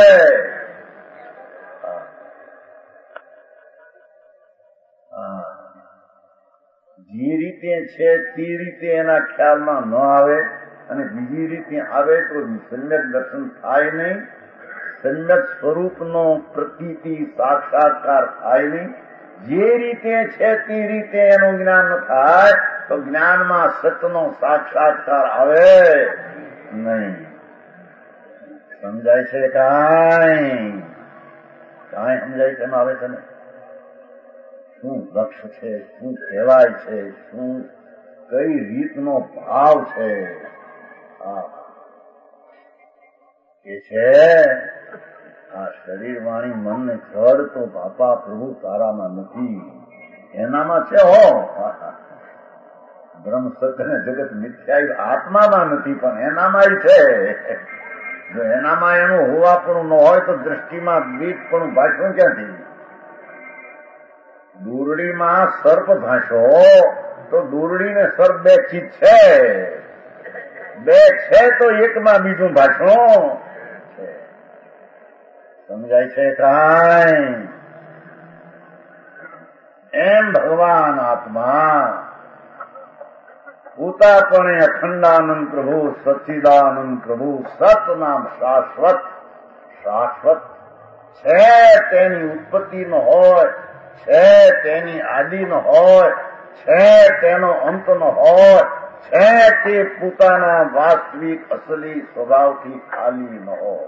જે રીતે છે તે રીતે એના ખ્યાલમાં ન આવે અને બીજી રીતે આવે તો સમ્યક દર્શન થાય નહીં, સમ્યક સ્વરૂપનો પ્રતીતિ સાક્ષાત્કાર થાય નહીં. જે રીતે છે તે રીતે એનું જ્ઞાન ન થાય તો જ્ઞાનમાં સતનો સાક્ષાત્કાર આવે નહીં. સમજાય છે કાંઈ? કાંઈ સમજાય છે? આવે છે ને? શું લક્ષ્ય છે, શું કહેવાય છે, શું કઈ રીતનો ભાવ છે? એ છે આ શરીર વાણી મનને જડ તો બાપા પ્રભુ તારામાં નથી, એનામાં છે. હો બ્રહ્મ સત્ય ને જગત મિથ્યા આત્મામાં નથી, પણ એનામાં છે. જો એનામાં એનું હોવાપણું ન હોય તો દ્રષ્ટિમાં બીજપણું ભાષણ ક્યાંથી? દૂરડીમાં સર્પ ભાષો તો દૂરડી ને સર્પ બે ચીજ છે, બે છે તો એકમાં બીજું ભાષણ છે. સમજાય છે કાંઈ? એમ ભગવાન આત્મા પોતાપણે અખંડાનંદ પ્રભુ, સચ્ચિદાનંદ પ્રભુ, સત નામ શાશ્વત, શાશ્વત છે, તેની ઉત્પત્તિ ન હોય, છે તેની આદિ ન હોય, છે તેનો અંત ન હોય, છે તે પોતાના વાસ્તવિક અસલી સ્વભાવથી ખાલી ન હોય.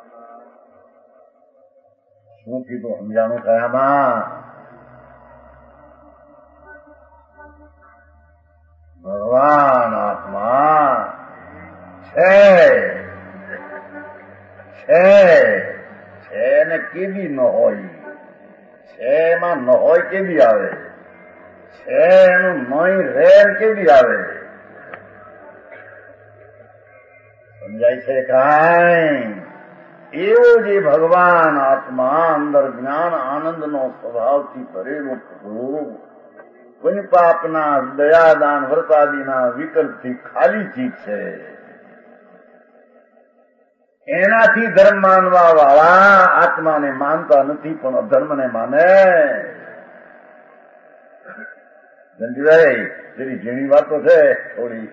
શું કીધું? સમજાણું કયામાં? ભગવાન આત્મા છે, છે ને કેદી ન હોય, છે એમાં ન હોય કેદી આવે, છે એનું નહીં રહે કેદી આવે? સમજાય છે કાંઈ? એવો જે ભગવાન આત્મા અંદર જ્ઞાન આનંદનો સ્વભાવથી ભરેલો પ્રભુ પુણ્ય પાપના દયાદાન વ્રતાદિના વિકલ્પથી ખાલી ચીજ છે. એનાથી ધર્મ માનવા વાળા આત્માને માનતા નથી, પણ અધર્મને માને. ધનજીભાઈ જેની ઝીણી વાતો છે થોડી.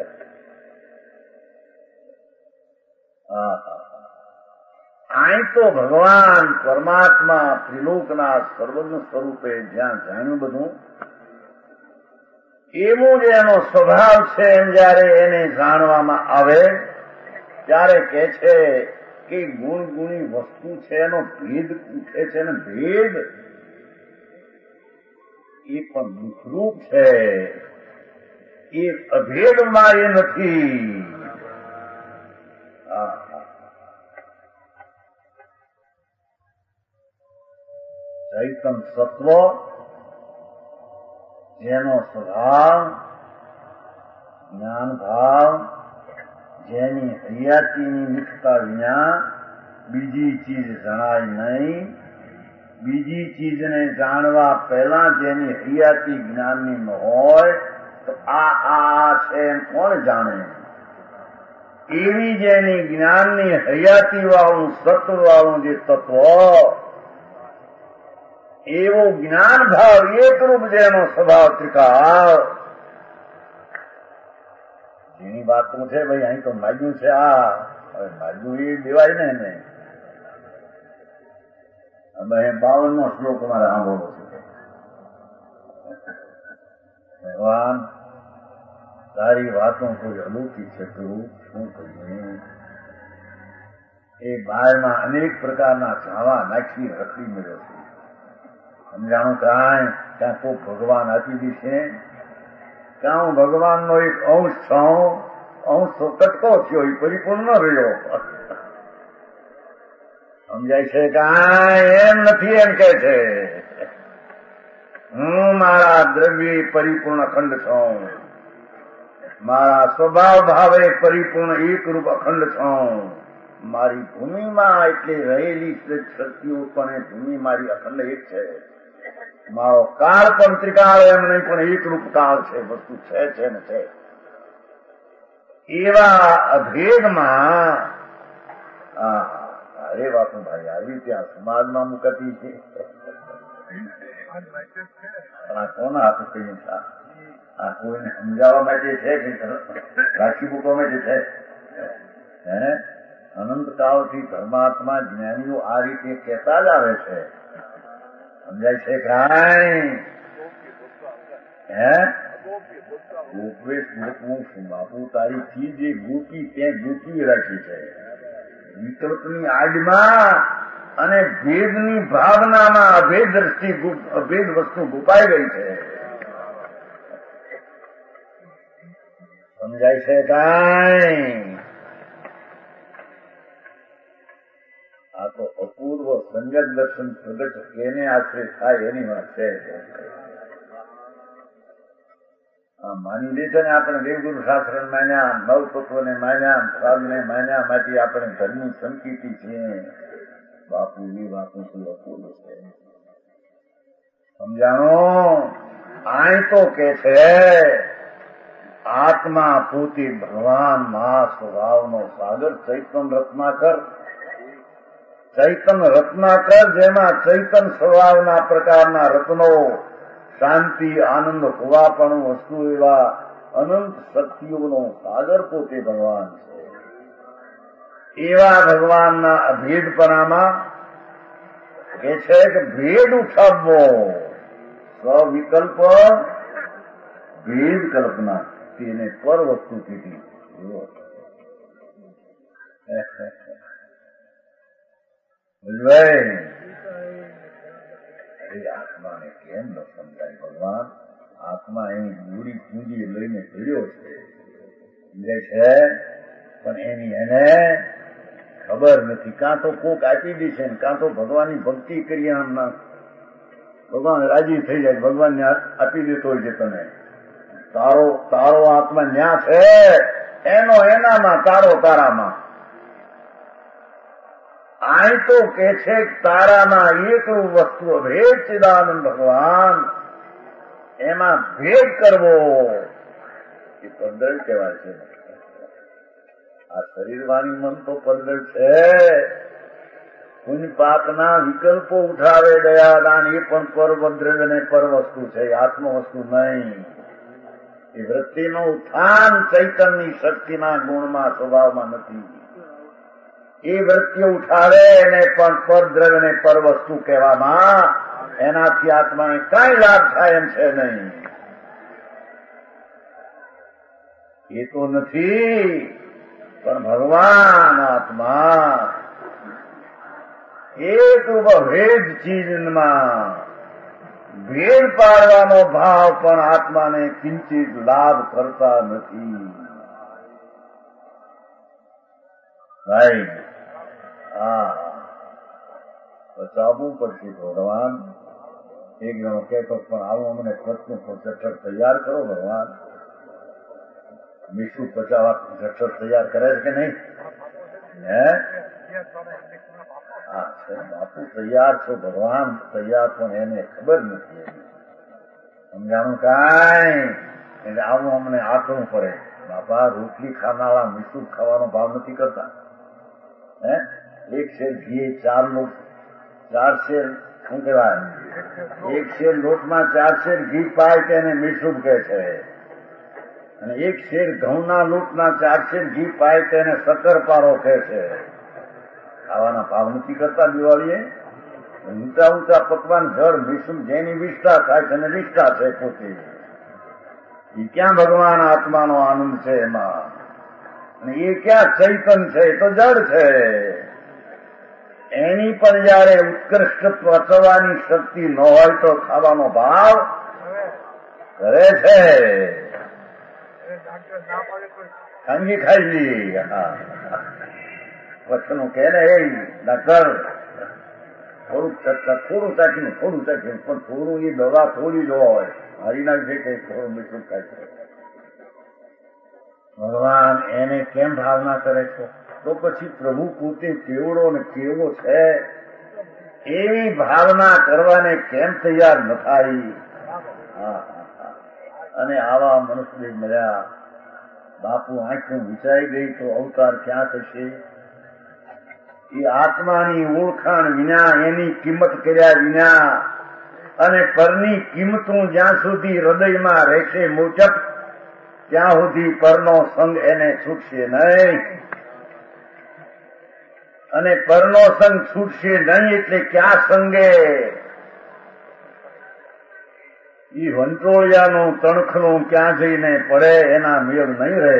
અહીં તો ભગવાન પરમાત્મા ત્રિલોકના સર્વજ્ઞ સ્વરૂપે જ્યાં જાણ્યું બધું, એવું જ એનો સ્વભાવ છે એમ જયારે એને જાણવામાં આવે ત્યારે કે છે કે ગુણગુણી વસ્તુ છે એનો ભેદ ઉઠે છે, ને ભેદ એ પણ દુઃખરૂપ છે, એ અભેદમાં એ નથી. ચૈતન સત્વ જેનો સ્વભાવ જ્ઞાન ભાવ, જેની હૈયાતીની નિષ્ઠા વિના બીજી ચીજ જણાય નહીં, બીજી ચીજને જાણવા પહેલા જેની હૈયાતી જ્ઞાનની ન હોય તો આ છે એમ કોણ જાણે? એવી જેની જ્ઞાનની હયાતી વાળું સત્વ વાળું જે તત્વ, એવો જ્ઞાન ભાવ એકરૂપ જેનો સ્વભાવ ત્રિકાળ, જેની વાતું છે ભાઈ અહીં તો માગ્યું છે આ, હવે માગ્યું એ દેવાય ને એને. અમે 52નો શ્લોક અમારે સાંભળવો છે. ભગવાન તારી વાતો કોઈ અલૌકિક છે, તું શું કહ્યું? એ બાયમાં અનેક પ્રકારના ઝાવા નાખી રખડી મળ્યો છે. સમજાણું કાંઈ ક્યાં કોઈ ભગવાન આપી દીશે, ક્યાં હું ભગવાનનો એક અંશ છું, અંશ તો કટકો થયો, એ પરિપૂર્ણ ન રહ્યો. સમજાય છે? કાંઈ એમ નથી એમ કે છે. હું મારા દ્રવ્ય પરિપૂર્ણ અખંડ છું, મારા સ્વભાવ ભાવે પરિપૂર્ણ એકરૂપ અખંડ છું. મારી ભૂમિમાં એટલી રહેલી શક્તિઓ પણ એ ભૂમિ મારી અખંડ એક છે. મારો કાળ પણ ત્રિકાળ એમ નહીં પણ એકરૂપ કાળ છે, વસ્તુ છે ને છે. એવા અભેદમાં અરે વાતો ભાઈ આવી ત્યાં સમાજમાં મુકાતી છે. કોના હાથે કઈ આ કોઈને સમજાવવા માટે છે કે રાખી મૂકવા માટે છે? હે, અનંતકાળથી ધર્માત્મા જ્ઞાનીઓ આ રીતે કહેતા જ આવે છે. સમજાય છે કાંઈ? હે, ગોપવેશ ગોપવું શું બાપુ, તારી ચીજ જે ગોપી ત્યાં ગોપી રાખી છે. વિકલ્પની આડમાં અને ભેદની ભાવનામાં અભેદ દ્રષ્ટિ અભેદ વસ્તુ ગુપાઈ ગઈ છે. સમજાય છે કાંઈ? આ તો અપૂર્વ સંજક દર્શન પ્રગટ એને આશ્રય થાય એની વાત છે. માની લે છે ને આપણે દેવગુરુ શાસ્ત્ર માન્યા, નવ તત્વને માન્યા, સ્વાદને માન્યા, માટે આપણે ધર્મની સંકીર્તિ છીએ. બાપુ એ વાતો શું અપૂર્વ છે. સમજાણો? આય તો કે છે આત્મા પોતે ભગવાન મહા સ્વભાવનો સાગર, ચૈતન રત્નાકર. ચૈતન રત્નાકર જેમાં ચૈતન સ્વભાવના પ્રકારના રત્નો, શાંતિ આનંદ હોવા પણ વસ્તુ એવા અનંત શક્તિઓનો સાગર પોતે ભગવાન છે. એવા ભગવાનના અભેદપણામાં કે છે કે ભેદ ઉઠાવવો, સ્વવિકલ્પ ભેદ કલ્પના, તેને પર વસ્તુ કીધી. આત્માને કેમ ન સમજાય? ભગવાન આત્મા એની મૂડી પૂંજી લઈને ભર્યો છે, સમજે છે, પણ એની એને ખબર નથી. કાં તો કોક આપી દે છે, કાં તો ભગવાનની ભક્તિ કરી ભગવાન રાજી થઈ જાય, ભગવાનને આપી દેતો હોય છે. તને તારો આત્મા ન્યા છે, એનો એનામાં, તારો તારામાં. આય તો કે છે તારામાં એકલું વસ્તુ અભેદ ચિદાનંદ ભગવાન, એમાં ભેદ કરવો એ પંદર કહેવાય છે. આ શરીર વાણી મન તો પંદર છે. પુણ્ય પાપના વિકલ્પો ઉઠાવે દયાદાન, એ પણ પરદ્રવ્ય ને પર વસ્તુ છે, આત્મ વસ્તુ નહીં. એ વૃત્તિનું ઉત્થાન ચૈતનની શક્તિના ગુણમાં સ્વભાવમાં નથી. એ વૃત્તિઓ ઉઠાવે એને પણ પરદ્રવ્ય ને પર વસ્તુ કહેવામાં, એનાથી આત્માને કઈ લાભ થાય એમ છે નહીં. એ તો નથી, પણ ભગવાન આત્મા એક ભેદ ચીજમાં ભેદ પાડવાનો ભાવ પણ આત્માને કિંચિત લાભ કરતા નથી. ભાઈ બચાવવું પડશે ભગવાન. એક જણો કહેતો પણ આવો અમને પ્રશ્ન જઠર તૈયાર કરો ભગવાન. મીઠું પચાવવા જઠર તૈયાર કરે છે કે નહીં? હે હા છે બાપુ તૈયાર છો, ભગવાન તૈયાર, પણ એને ખબર નથી. સમજાણું કાંઈ એટલે આવું અમને આકરું પડે. બાપા રોટલી ખાનારા મીઠું ખાવાનો ભાવ નથી કરતા. હે એક શેર ઘી 4 લોટ, 4 શેર શું કહેવાય, એક શેર લોટમાં 4 શેર ઘી પાય તેને મીઠું કહે છે, અને એક શેર ઘઉંના લોટના 4 શેર ઘી પાય તેને શક્કરપારો કહે છે. ખાવાના ભાવ નથી કરતા. દિવાળીએ ઊંચા ઊંચા પકવાન જળ મીઠું જેની વિષ્ઠા થાય છે અને વિષ્ઠા છે પોતે. એ ક્યાં ભગવાન આત્માનો આનંદ છે એમાં? અને એ ક્યાં ચૈતન છે? એ તો જળ છે. એની પણ જયારે ઉત્કૃષ્ટ પચવાની શક્તિ ન હોય તો ખાવાનો ભાવ કરે છે. ખાંગી ખાઈ લી. વચનો કે ને એ ડાક્ટર થોડું ચાખીને પણ થોડું એ દવા થોડી જ હોય. મારી નાખે કે થોડું મીઠું ખાય છે. ભગવાન એને કેમ ભાવના કરે છે? તો પછી પ્રભુ પોતે કેવડો ને કેવો છે એવી ભાવના કરવાને કેમ તૈયાર ન થાય? અને આવા મનુષ્ય મળ્યા. બાપુ આંખું વિચાઈ ગઈ તો અવતાર ક્યાં થશે? એ આત્માની ઓળખાણ વિના, એની કિંમત કર્યા વિના, અને પરની કિંમતું જ્યાં સુધી હૃદયમાં રહેશે મોચક, ત્યાં સુધી પરનો સંગ એને છૂટશે નહીં. અને પરનો સંગ છૂટશે નહીં એટલે ક્યાં સંગે? એ વંટોળિયાનું તણખનું ક્યાં જઈને પડે એના મેળ નહીં રહે.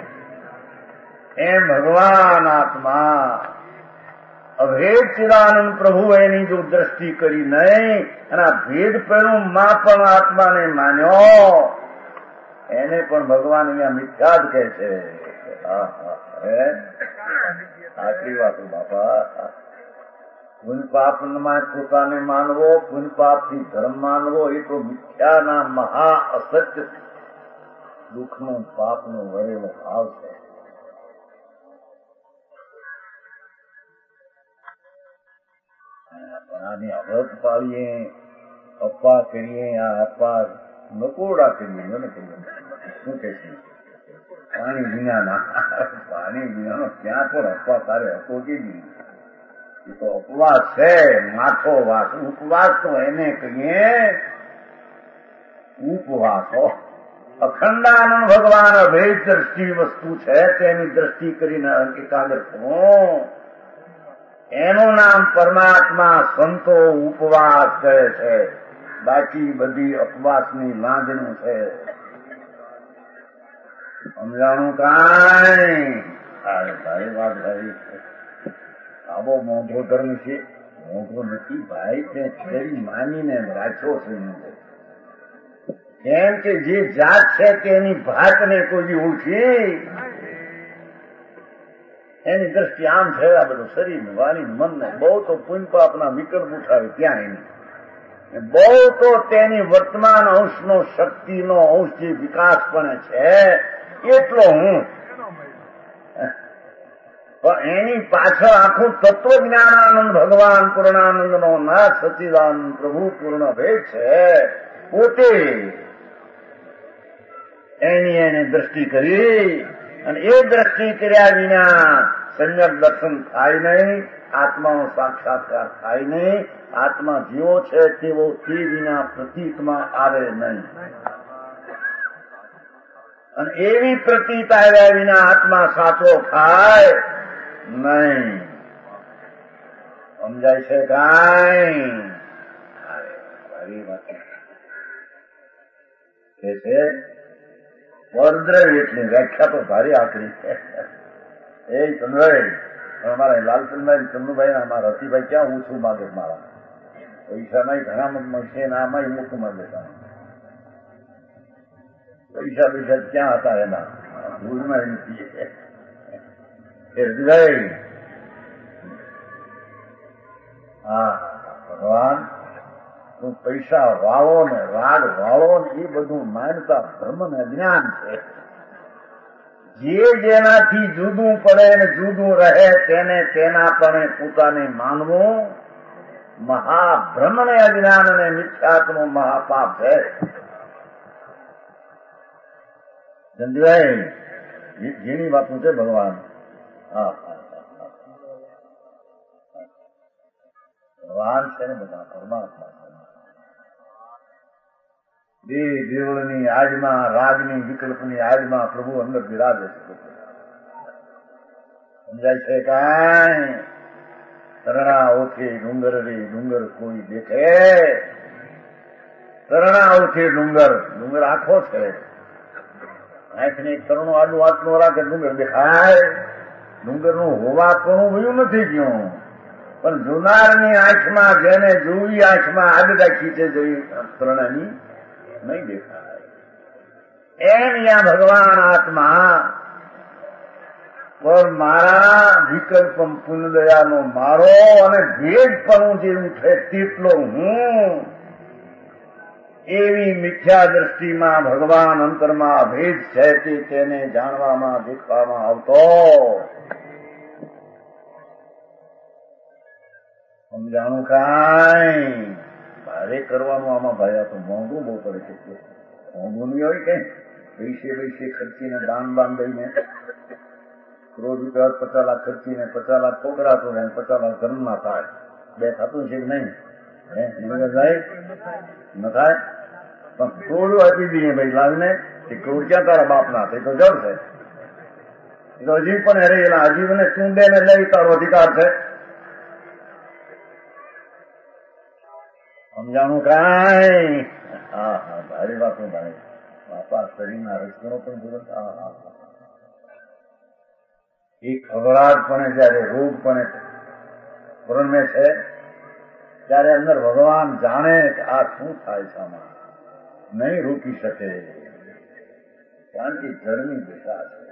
એમ ભગવાન આત્મા અભેદ ચિદાનંદ પ્રભુ એની જો દ્રષ્ટિ કરી નહીં, અને આ ભેદ પેલું માં પણ આત્માને માન્યો, એને પણ ભગવાન અહીંયા મિથ્યા જ કહે છે. આટલી વાતો બાપા. પુન પાપમાં પોતાને માનવો, પુન પાપથી ધર્મ માનવો, એ તો મિથ્યાના મહા અસત્ય દુઃખનું પાપનું વરેલો ભાવ છે. આની અવ્રત પાડીએ, અપ્પા કરીએ, આ અપ્પા નકોડા કરીએ, મને કહીએ શું કે છે? પાણી વિનાના, પાણી વિનાનો ક્યાં પણ અપ્પા તારે હતો કે નહીં? એ તો ઉપવાસ છે, માથો વાસ. ઉપવાસ તો એને કહીએ ઉપવાસો. અખંડાનંદ ભગવાન અભેદ દ્રષ્ટિ વસ્તુ છે, તેની દ્રષ્ટિ કરીને એકાગ્ર થવું, એનું નામ પરમાત્મા. સંતો ઉપવાસ કહે છે, બાકી બધી અપવાસની લાંજનું છે. સમજાણું કાંઈ? ભાઈ વાત ભાઈ, આવો મોંઘો ધર્મ છે. મોંઘો નથી ભાઈ, તે છેડી માનીને રાખ્યો છે. કેમ કે જે જાત છે તેની ભાતને કોઈ ઓળખી, એની દ્રષ્ટિ આમ છે. આ બધું શરીર વાણી મનને બહુ તો પુણ્ય પાપના વિકલ્પ ઉઠાવે ત્યાં એની, બહુ તો તેની વર્તમાન અંશનો શક્તિનો અંશ જે વિકાસ પણ છે એટલો હું. પણ એની પાછળ આખું તત્વજ્ઞાનાનંદ ભગવાન પૂર્ણાનંદનો નાથ સચ્ચિદાનંદ પ્રભુ પૂર્ણ ભેદ છે. પોતે એની એને દ્રષ્ટિ કરી, અને એ દ્રષ્ટિ કર્યા વિના સમ્યક દર્શન થાય નહીં, આત્માનો સાક્ષાત્કાર થાય નહીં. આત્મા જેવો છે તેવો તે વિના પ્રતીતમાં આવે નહીં, અને એવી પ્રતીત આવ્યા વિના આત્મા સાચો થાય નહીં. સમજાય છે કાંઈ? કે છે પરદ્રવ્ય એટલે વ્યાખ્યા તો ભારી આકરી છે. એ ચંદ્રભાઈ પણ અમારા લાલચંદભાઈ ચંદુભાઈ અમારા રતિભાઈ ક્યાં ઓછું માગે મારા પૈસામાં ઘણા મળશે ને આમાં મોટું માગે. પૈસા ક્યાં હતા એના ભૂલમાં નથી. એ રતિભાઈ હા ભગવાન તું પૈસા વાળો ને રાગ વાળો ને એ બધું માનતા ધર્મ ને જ્ઞાન છે. જે જેનાથી જુદું પડે ને જુદું રહે તેને તેનાપણે પોતાને માનવું મહાભ્રમ ને અજ્ઞાન અને મિથ્યાત્વનું મહાપાપ છે. સમજાય? જેની વાતો છે ભગવાન. હા ભગવાન છે ને બધા પરમાત્મા છે. દેહ દેવળની આજમાં રાજની વિકલ્પની આજમાં પ્રભુ અંદર બિરાજે છે. સમજાય છે કાંઈ? તરણા ઓછે ડુંગર રે ડુંગર કોઈ દેખે. તરણા ઓછે ડુંગર, ડુંગર આખો છે. આંખને તરણું આડું આટલું રાખે ડુંગર દેખાય. ડુંગરનું હોવા પણ વયું નથી ગયું, પણ જોનારની આંખમાં જેને જોવી આંખમાં આગ રાખી છે જોઈ તરણાની નહીં દેખાય. એમ યા ભગવાન આત્મા પર મારા વિકલ્પમ પુનદયાનો મારો અને ભેદપણું જેવું છે તેટલો હું. એવી મિથ્યા દ્રષ્ટિમાં ભગવાન અંતરમાં અભેદ છે તે તેને જાણવામાં દેખવામાં આવતો. સમજાણું કાંઈ? ભારે કરવાનું આમાં ભાઈ આ તો મોંઘું બહુ પડે છે. મોંઘું નહીં હોય કઈ પૈસે ખર્ચીને દાન બાન દઈને કરોડ રૂપિયા 50 લાખ ખર્ચીને 50 લાખ છોકરા તો 50 લાખ ધર્મના થાય. બે થતું છે નહીં? થાય ન થાય? પણ કરોડો આપી દઈએ ભાઈ લાવીને એ કરોડ ક્યાં તારા બાપના તે તો જડ છે. એ તો હજી પણ હરેલા અજીવને ચૂંડે ને લઈ તારો અધિકાર છે. સમજાણું કાંઈ? હા ભારે વાતો ભાઈ. બાપા શરીરના રક્ષણો પણ જોડે. એ ખબરાટપણે જયારે રોગપણે પ્રણમે છે ત્યારે અંદર ભગવાન જાણે કે આ શું થાય છે આમાં નહીં રોકી શકે, કારણ કે જળની દિશા છે.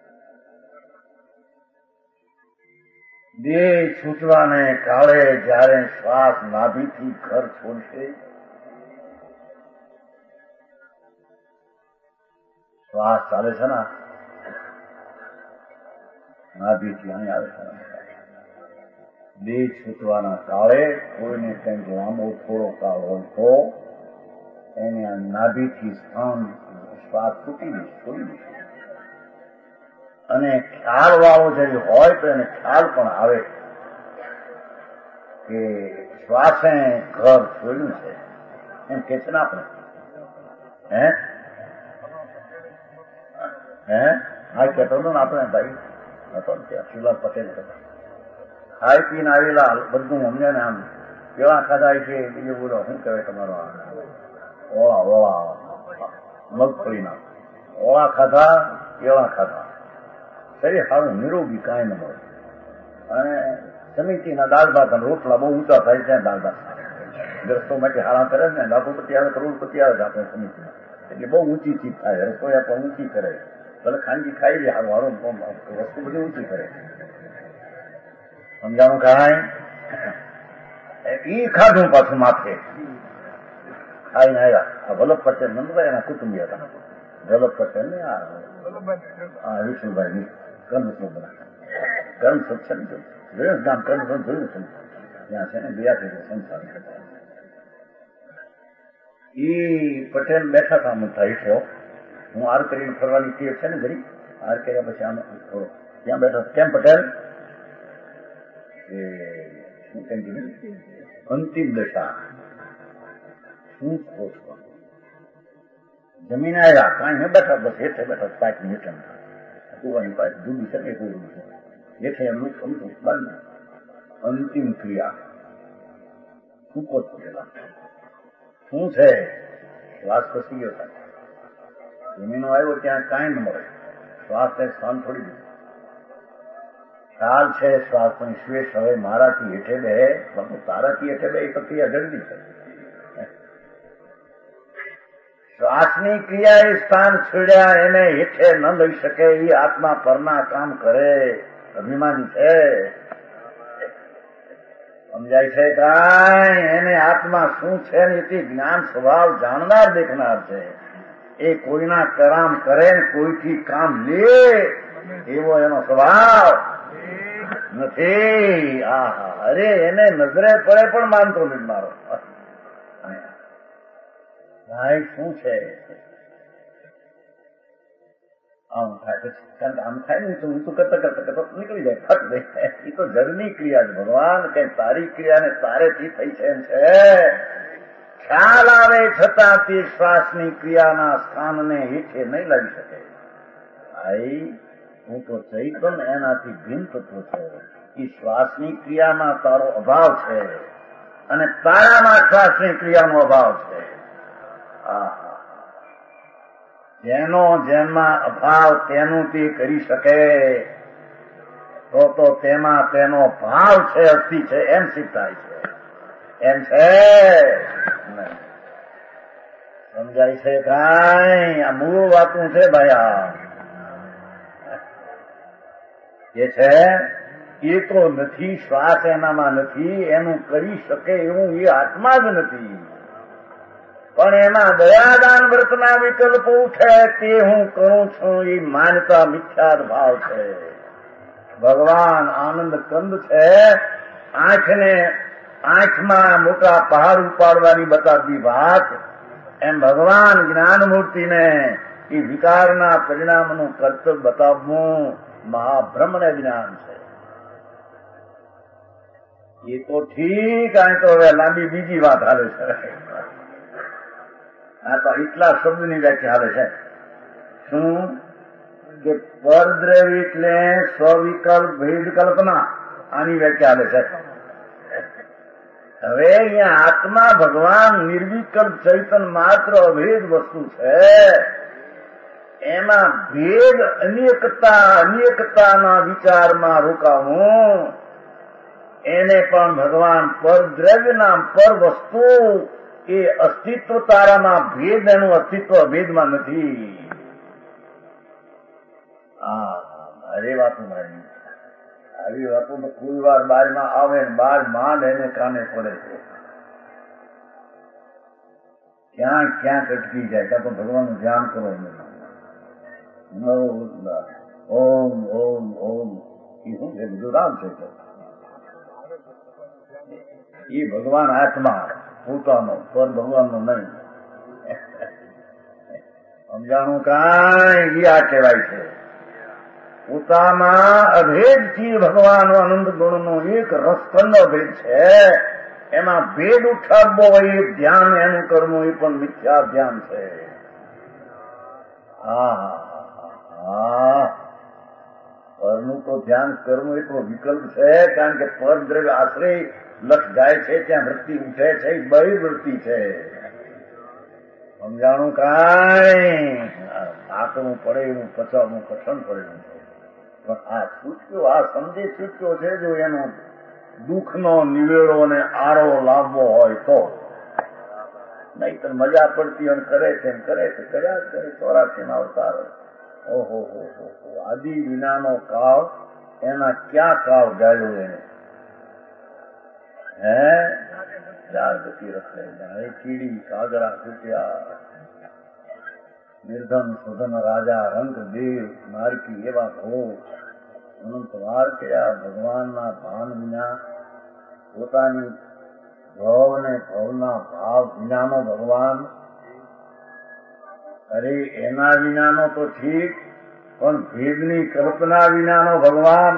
દેહ છૂટવાને કાળે જયારે શ્વાસ નાભીથી ઘર છોડશે, શ્વાસ ચાલે છે ને નાભીથી અહીં આવે છે. દેહ છૂટવાના કાળે કોઈને કંઈક લાંબો થોડો કાળ હોય તો એને આ નાભીથી સ્થાન શ્વાસ છૂટી દઈશ, છોડી દઈશ. અને ખ્યાલ વાળો જે હોય તો એને ખ્યાલ પણ આવે કે શ્વાસે ઘર છોડ્યું છે એમ કે છે ને આપણે. હા કહેતો હતો ને આપણે ભાઈ હતો ને ત્યાં શિવલાલ પટેલ ખાઈ પીને આવેલા બધું અમને ને આમ કેવા ખાધા છે બીજું બોલો શું કહેવાય તમારો ઓળા મગફળીના ઓળા ખાધા કેળા ખાધા શરીર સારું નિરોગી કાંઈ ન મળે. અને સમિતિના દાળ ભાત અને રોટલા બહુ ઊંચા થાય છે. દાળ ભાત ગ્રસ્તો માટે હારા કરે ને લાખોપતિ આવે કરોડપતિ આવે છે આપણે સમિતિમાં, એટલે બહુ ઊંચી ચીજ થાય. રસોયા પણ ઊંચી કરે, ભલે ખાનગી ખાઈ લે સારું હારું વસ્તુ બધી ઊંચી કરે. સમજાણું કાંઈ? ઈ ખાધું પાછું માથે ખાઈને આવ્યા. આ વલ્લભ પટેલ નંદભાઈ એના કુટુંબી હતા. વલ્લભ પટેલ ને આ વિષ્ણુભાઈ કર્મ સત્સંગ ગામ કર્મ જોયું છે ત્યાં છે ને ગયા થઈ સંસાર. ઈ પટેલ બેઠા હતા મથાઈ છે. હું આર કરીને ફરવાની ટેવ છે ને જરી આર કર્યા પછી આમ થોડો ત્યાં બેઠા. કેમ પટેલ? શું કેમ કીધું? અંતિમ દશા શું છો? જમીન આવ્યા કાંઈ ન બેઠા, બસ હેઠે બેઠા પાઇપ ની હેઠે કુવાની પાઇપ જુદી છે ને કુવું છે હેઠે એમનું સમજું બંધ. અંતિમ ક્રિયા શું કહો પેલા શું છે? શ્વાસ પસી ગયો થાય. જમીનો આવ્યો ત્યાં કાંઈ ન મળે. શ્વાસ ને સ્થાન છોડી દીધું. ખ્યાલ છે શ્વાસ પણ શ્વેશ હવે મારાથી હેઠે બે તારાથી હેઠે બે એ પ્રક્રિયા જલ્દી છે. શ્વાસની ક્રિયા એ સ્થાન છોડ્યા એને હેઠે ન લઈ શકે. એ આત્મા પરના કામ કરે, અભિમાની છે. સમજાય છે કાંઈ? એને આત્મા શું છે ને એથી જ્ઞાન સ્વભાવ જાણનાર દેખનાર છે. એ કોઈના કરામ કરે ને કોઈથી કામ લે એવો એનો સ્વભાવ નથી. આહા, અરે એને નજરે પડે પણ માનતો નથી મારો ભાઈ. શું છે આમ થાય પછી, કારણ કે આમ થાય ને ઊંચું કરતા કરતા નીકળી જાય, ફટ દે. એ તો જળની ક્રિયા છે ભગવાન. કઈ તારી ક્રિયા ને તારેથી થઈ છે એમ છે. ખ્યાલ આવે છતાં તે શ્વાસની ક્રિયાના સ્થાનને હેઠે નહીં લાવી શકે. ભાઈ હું તો ચૈતન એનાથી ભિન્ન તત્વ છે. એ શ્વાસની ક્રિયામાં તારો અભાવ છે અને તારામાં શ્વાસની ક્રિયાનો અભાવ છે. જેનો જેમાં અભાવ તેનું તે કરી શકે તો તેમાં તેનો ભાવ છે, અસ્થિ છે એમ સિદ્ધ થાય છે. એમ છે સમજાય છે કાંઈ? આ મૂળ વાતું છે ભાઈ. એ છે એ તો નથી, શ્વાસ એનામાં નથી, એનું કરી શકે એવું એ આત્મા જ નથી. પણ એમાં દયાદાન વ્રતના વિકલ્પો છે તે હું કરું છું એ માનતા મિથ્યાદ ભાવ છે. ભગવાન આનંદ કંદ છે. આંખમાં મોટા પહાડ ઉપાડવાની બતાવતી વાત, એમ ભગવાન જ્ઞાન મૂર્તિને એ વિકારના પરિણામનું કર્તવ્ય બતાવવું મહાબ્રહ્મને જ્ઞાન છે. એ તો ઠીક. આ તો હવે લાંબી બીજી વાત હાલે છે. આ તો એટલા શબ્દની વ્યાખ્યા હાલે છે. શું કે પરદ્રવ્ય એટલે સ્વવિકલ્પ ભેદ કલ્પના, આની વ્યાખ્યા હાલે છે. હવે અહીંયા આત્મા ભગવાન નિર્વિકલ્પ ચૈતન માત્ર અભેદ વસ્તુ છે. એમાં ભેદ અનેકતાના વિચારમાં રોકાવું, એને પણ ભગવાન પરદ્રવ્યના પર વસ્તુ એ અસ્તિત્વ તારામાં ભેદ, એનું અસ્તિત્વ અભેદમાં નથી. અરે વાતો મારી આવી વાતો તો કોઈ વાર બારમાં આવે ને બાર માંડ એને કાને પડે છે. ક્યાંક અટકી જાય. ત્યાં તો ભગવાનનું ધ્યાન કરો. ઓમ ઓમ ઓમ એ શું છે? બધું રામ છે. એ ભગવાન આત્મા પોતાનો, પર ભગવાનનો નહીં. સમજાણું કાંઈ? આ કહેવાય છે પોતામાં અભેદથી ભગવાન આનંદ ગુણનો એક રસખંડ અભેદ છે. એમાં ભેદ ઉઠાવવો એ ધ્યાન, એનું કરવું એ પણ મિથ્યા ધ્યાન છે. પરનું તો ધ્યાન કરવું એ તો વિકલ્પ છે. કારણ કે પરદ્રવ્ય આશ્રય લક્ષ જાય છે ત્યાં વૃત્તિ ઉઠે છે, એ બહિર્વૃત્તિ છે. સમજાણું કાંઈ? આકરું પડે એવું પચાવવું કઠણ પડે એવું છે. પણ આ છૂટક્યો, આ સમજે છૂટક્યો છે. જો એનો દુઃખનો નિવેડો અને આરો લાવવો હોય તો, નહીં તો મજા પડતી અને કરે છે કર્યા જ કરે. 84 ના અવતાર. ઓહો હો આદિ વિનાનો કાળ, એના ક્યાં કાળ ગાયો એને? ચાર ગતિ રખે જાય. કીડી કાગડા તૂટ્યા, નિર્ધન સુધન રાજા રંગ દેવ નારકી એવા ભોગ અનંત વાર કર્યા. ભગવાનના ભાન વિના, પોતાની ભવ ને ભવના ભાવ વિનાનો ભગવાન. અરે એના વિનાનો તો ઠીક, પણ ભેદની કલ્પના વિનાનો ભગવાન.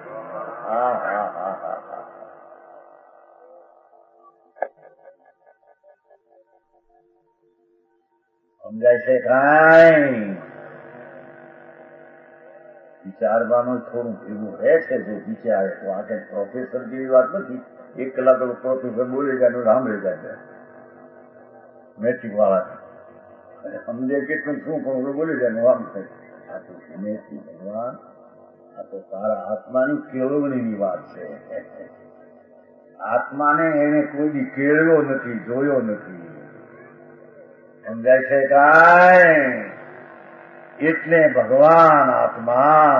સમજાય છે કાંઈ? વિચારવાનું થોડું એવું રહે છે. જો વિચારે તો આગળ પ્રોફેસર જેવી વાત નથી. 1 કલાક પ્રોફેસર બોલી જાય સાંભળી જાય મેટ્રિક વાળા સમજે કેટલું શું પણ બોલી જાય આમ થાય. આ તો વિનયથી ભગવાન, આ તો તારા આત્માની કેળવણીની વાત છે. આત્માને એને કોઈ દી કેળવ્યો નથી, જોયો નથી. સમજાય છે કાંઈ? એટલે ભગવાન આત્મા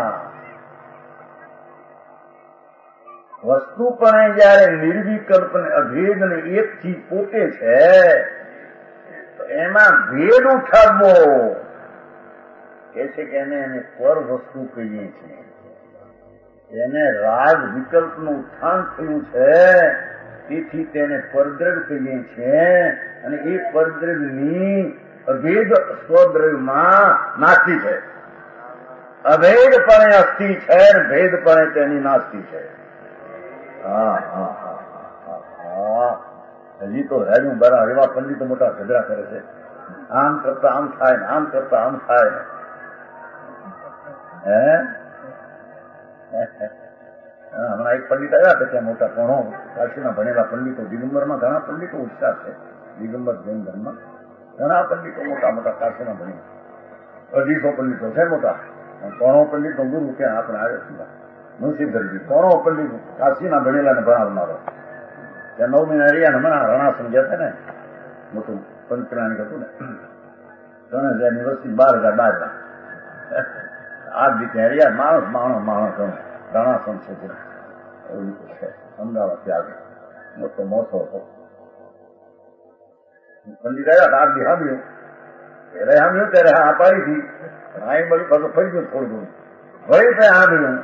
વસ્તુ પણ જયારે નિર્વિકલ્પ ને અભેદ ને એકથી પોતે છે, તો એમાં ભેદ ઉઠાવવો કે છે કે એને પર વસ્તુ કહીએ છીએ. એને રાગ વિકલ્પનું ઉત્થાન થયું છે, તેથી તેને પરદ્રવ્ય કહીએ છીએ. અને એ પરદ્રવ્યની અભેદ સ્વદ્રવ્યમાં નાસ્તી છે. અભેદપણે અસ્થિ છે, ભેદપણે તેની નાસ્તી છે. હા હા હા હા. હજી તો હેડું બરા એવા પંડિતો મોટા ઝઘડા કરે છે. આમ કરતા આમ થાય ને આમ કરતા આમ થાય ને. હમણાં એક પંડિત આવ્યા હતા ત્યાં મોટા ઘણો કાશીના ભણેલા પંડિતો. દિગંબરમાં ઘણા પંડિતો ઉત્સાહ છે. દિગંબર જૈન ધર્મમાં ઘણા પંડિતો મોટા મોટા કાશીના ભણી 250 પંડિતો છે મોટા. ઘણો પંડિત નો ગુરુ ક્યાં આપણે આવ્યો મુનશીધરજી. ઘણો પંડિત કાશીના ભણેલા ને ભણાવનારો. ત્યાં 9 મહિના રહ્યા ને હમણાં રણાસણ ગયા હતા ને, મોટું પંચરાણી હતું ને, 3000 વસ્તી 12,000 આ રીતે રહ્યા. માણસ રણાસણ છે એવું છે અમદાવાદ ત્યાં મોટો મોસો હતો. પંડિત આવ્યા આ બી હામ્યું ત્યારે હામ્યું ત્યારે હા પાડી હતી. આ બધી પાછું ફરી ગયું થોડું વળી ત્યાં હામ્યું.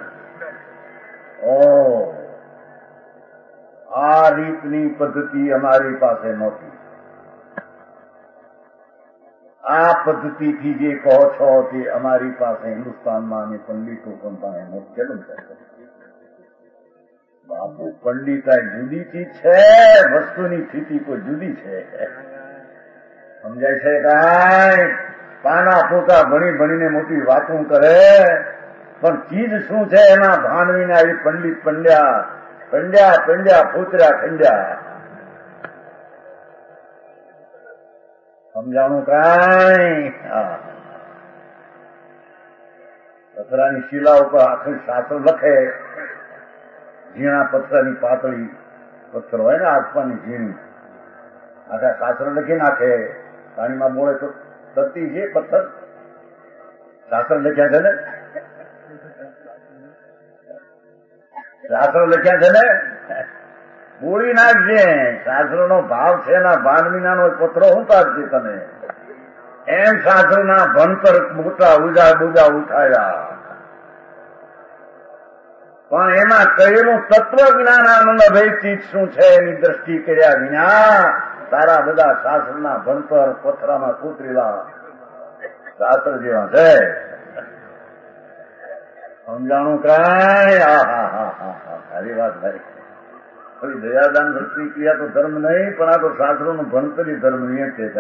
આ રીતની પદ્ધતિ અમારી પાસે નહોતી. આ પદ્ધતિથી જે કહો છો તે અમારી પાસે હિન્દુસ્તાનમાં અને પંડિતો પણ પાસે નથી. કેમ બાપુ પંડિતાઈ જુદી ચીજ છે, વસ્તુની સ્થિતિ કોઈ જુદી છે. સમજાય છે કાંઈ? પાના પોતા ભણી ભણીને મોટી વાતો કરે, પણ ચીજ શું છે એના ભાન વિના એ પંડિત પંડ્યા ફૂતર્યા ખંડ્યા. સમજાણું કાંઈ? પથરાની શિલા ઉપર આખું શાસ્ત્ર લખે. ઝીણા પથરાની પાતળી પથ્થર હોય ને આસમાની ઝીણી, આખા શાસ્ત્ર લખી નાખે. પાણીમાં બોળે તો તરતી છે પથ્થર. શાસ્ત્ર લખ્યા છે ને, શાસ્ત્રો લખ્યા છે ને, બોળી નાખજે. શાસ્ત્રોનો ભાવ છે એના ભાન વિનાનો પથરો શું કાઢશે તમે? એમ શાસ્ત્રના ભણતર મોટા ઉજા ઉઠાવ્યા, પણ એમાં કહેલું તત્વજ્ઞાન આનંદ અભય ચીજ શું છે એની દ્રષ્ટિ કર્યા વિના તારા બધા શાસ્ત્રના ભણતર પથરામાં કૂતરેલા શાસ્ત્ર જેવા છે. સમજાણું કાંઈ? સારી વાત ભાઈ. થોડી દયાદાન ભક્તિ ક્રિયા તો ધર્મ નહીં, પણ આ તો શાસ્ત્રોનું ભણતરી ધર્મ નહીં છે.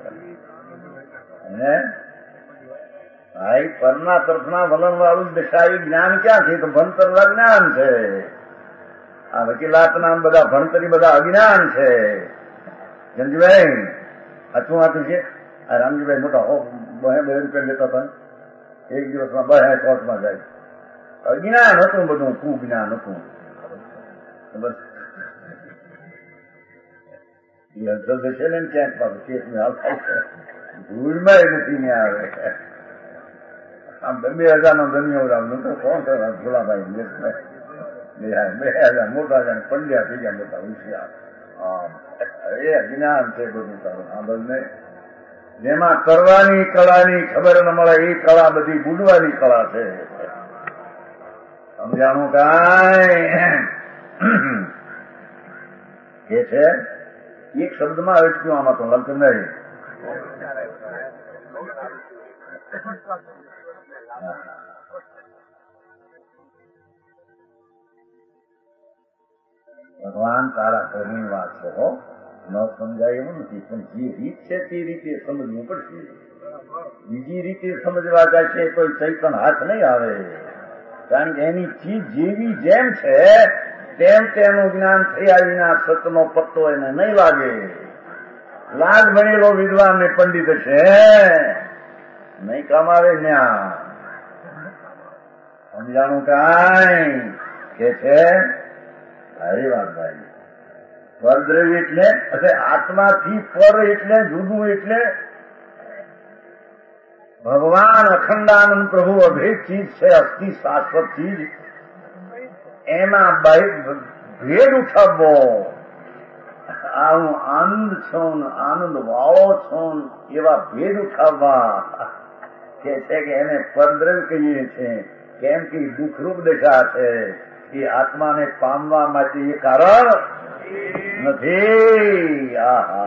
ભાઈ પરના તરફના વલણ વાળું દશાઈ જ્ઞાન ક્યાં છે? તો ભણતર જ્ઞાન છે. આ વકીલાતના બધા ભણતરી બધા અજ્ઞાન છે. જંજીભાઈ સાચું વાતું છે. આ રામજીભાઈ મોટા 2 રૂપિયા લેતા હતા, એક દિવસમાં 2 કોર્ટમાં જાય. અજ્ઞાન હતું બધું, કુજ્ઞાન હતું. બસ એ અંતર છે ને ક્યાંક પાછું કેસ ને હાલ થાય છે. ધૂળમાં નથી ને આવે. આમ 2000 નો ધન્યો રામ તો કોણ કરે? ભોલાભાઈ 2000 મોટા જાય પંડ્યા થઈ ગયા મોટા હોશિયાર. એ અજ્ઞાન છે બધું. તારું સાંભળ ને, જેમાં કરવાની કળાની ખબર ન મળે એ કળા બધી બુડવાની કળા છે. સમજાણું કાંઈ? કે છે એક શબ્દમાં અટક્યું આમાં તો લગ નહીં. ભગવાન તારા ઘરની વાત છે હો, ન સમજાય એવું નથી, પણ જે રીત છે તે રીતે સમજવું પડશે. બીજી રીતે સમજવા જાય છે તો ચૈતન હાથ નહીં આવે, કારણ કે એની ચીજ જેવી જેમ છે તેમ તેનું જ્ઞાન થયા વિના સતનો પત્તો એને નહીં લાગે. લાગ ભણેલો વિદ્વાન ને પંડિત છે નહીં કામ આવે ન્યા. સમજાણું કાંઈ? કે છે સારી વાત ભાઈ. પરદ્રવ્ય એટલે આત્માથી પર એટલે જુદું, એટલે ભગવાન અખંડાનંદ પ્રભુ અભેદ ચીજ છે, અસ્થિ શાશ્વત ચીજ. એમાં ભેદ ઉઠાવવો આ હું આનંદ છું, આનંદ વાળો છું, એવા ભેદ ઉઠાવવા કે છે કે એને પરદ્રવ્ય કહીએ છીએ. કેમ કે દુઃખરૂપ દશા છે. એ આત્માને પામવા માટે એ કારણ નથી.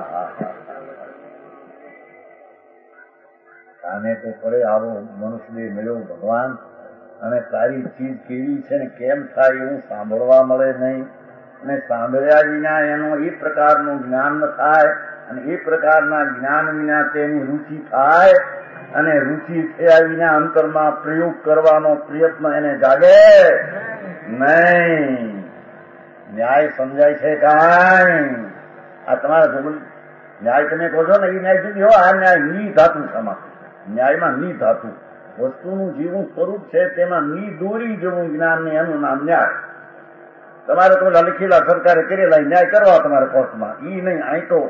આને તો પડે આવો મનુષ્ય મળ્યો ભગવાન, અને તારી ચીજ કેવી છે ને કેમ થાય એવું સાંભળવા મળે નહીં. અને સાંભળ્યા વિના એનું એ પ્રકારનું જ્ઞાન ન થાય, અને એ પ્રકારના જ્ઞાન વિના તેની રુચિ થાય, અને રુચિ થયા વિના અંતરમાં પ્રયોગ કરવાનો પ્રયત્ન એને જાગે નહીં. ન્યાય સમજાય છે કાંઈ? આ તમારા ન્યાય તમે કહો છો ને એ ન્યાય સુધી હો. આ ન્યાય ની ધાતુ સમા. ન્યાયમાં ની ધાતુ વસ્તુનું જીવું સ્વરૂપ છે, તેમાં ની દોરી જેવું જ્ઞાન ને એનું નામ ન્યાય. તમારે તો લખેલા સરકારે કરેલા ન્યાય કરવા તમારે કોર્ટમાં, ઈ નહીં. અહીં તો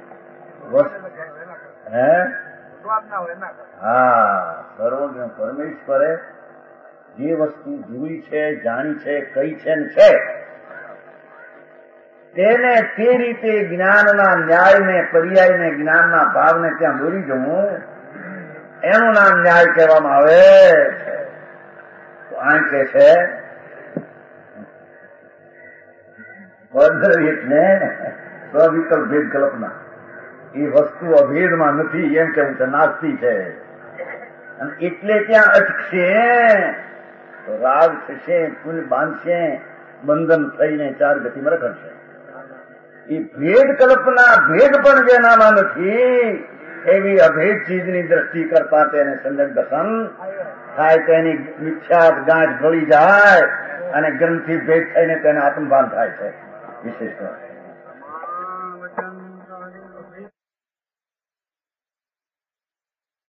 હે સર્વજ્ઞ પરમેશ્વરે જે વસ્તુ જોઈ છે, જાણી છે, કઈ છે ને છે, તેને તે રીતે જ્ઞાનના ન્યાયને પર્યાયને જ્ઞાનના ભાવને ત્યાં દોરી જવું, એનું નામ ન્યાય કહેવામાં આવે છે. તો આ કે છે એટલે સ્વવિકલ્પ ભેદ કલ્પના. એ વસ્તુ અભેદમાં નથી એમ કેવું છે, નાસ્તી છે. અને એટલે ત્યાં અટકશે તો રાગ થશે, કુલ બાંધશે, બંધન થઈને ચાર ગતિમાં રખડશે. એ ભેદ કલ્પના ભેદ પણ જેનામાં નથી એવી અભેદ ચીજની દ્રષ્ટિ કરતા તેને સંજક દર્શન થાય. તેની મિથ્યા ગાંઠ ગળી જાય અને ગ્રંથિ ભેદ થઈને તેને આત્મભાન થાય છે. વિશેષ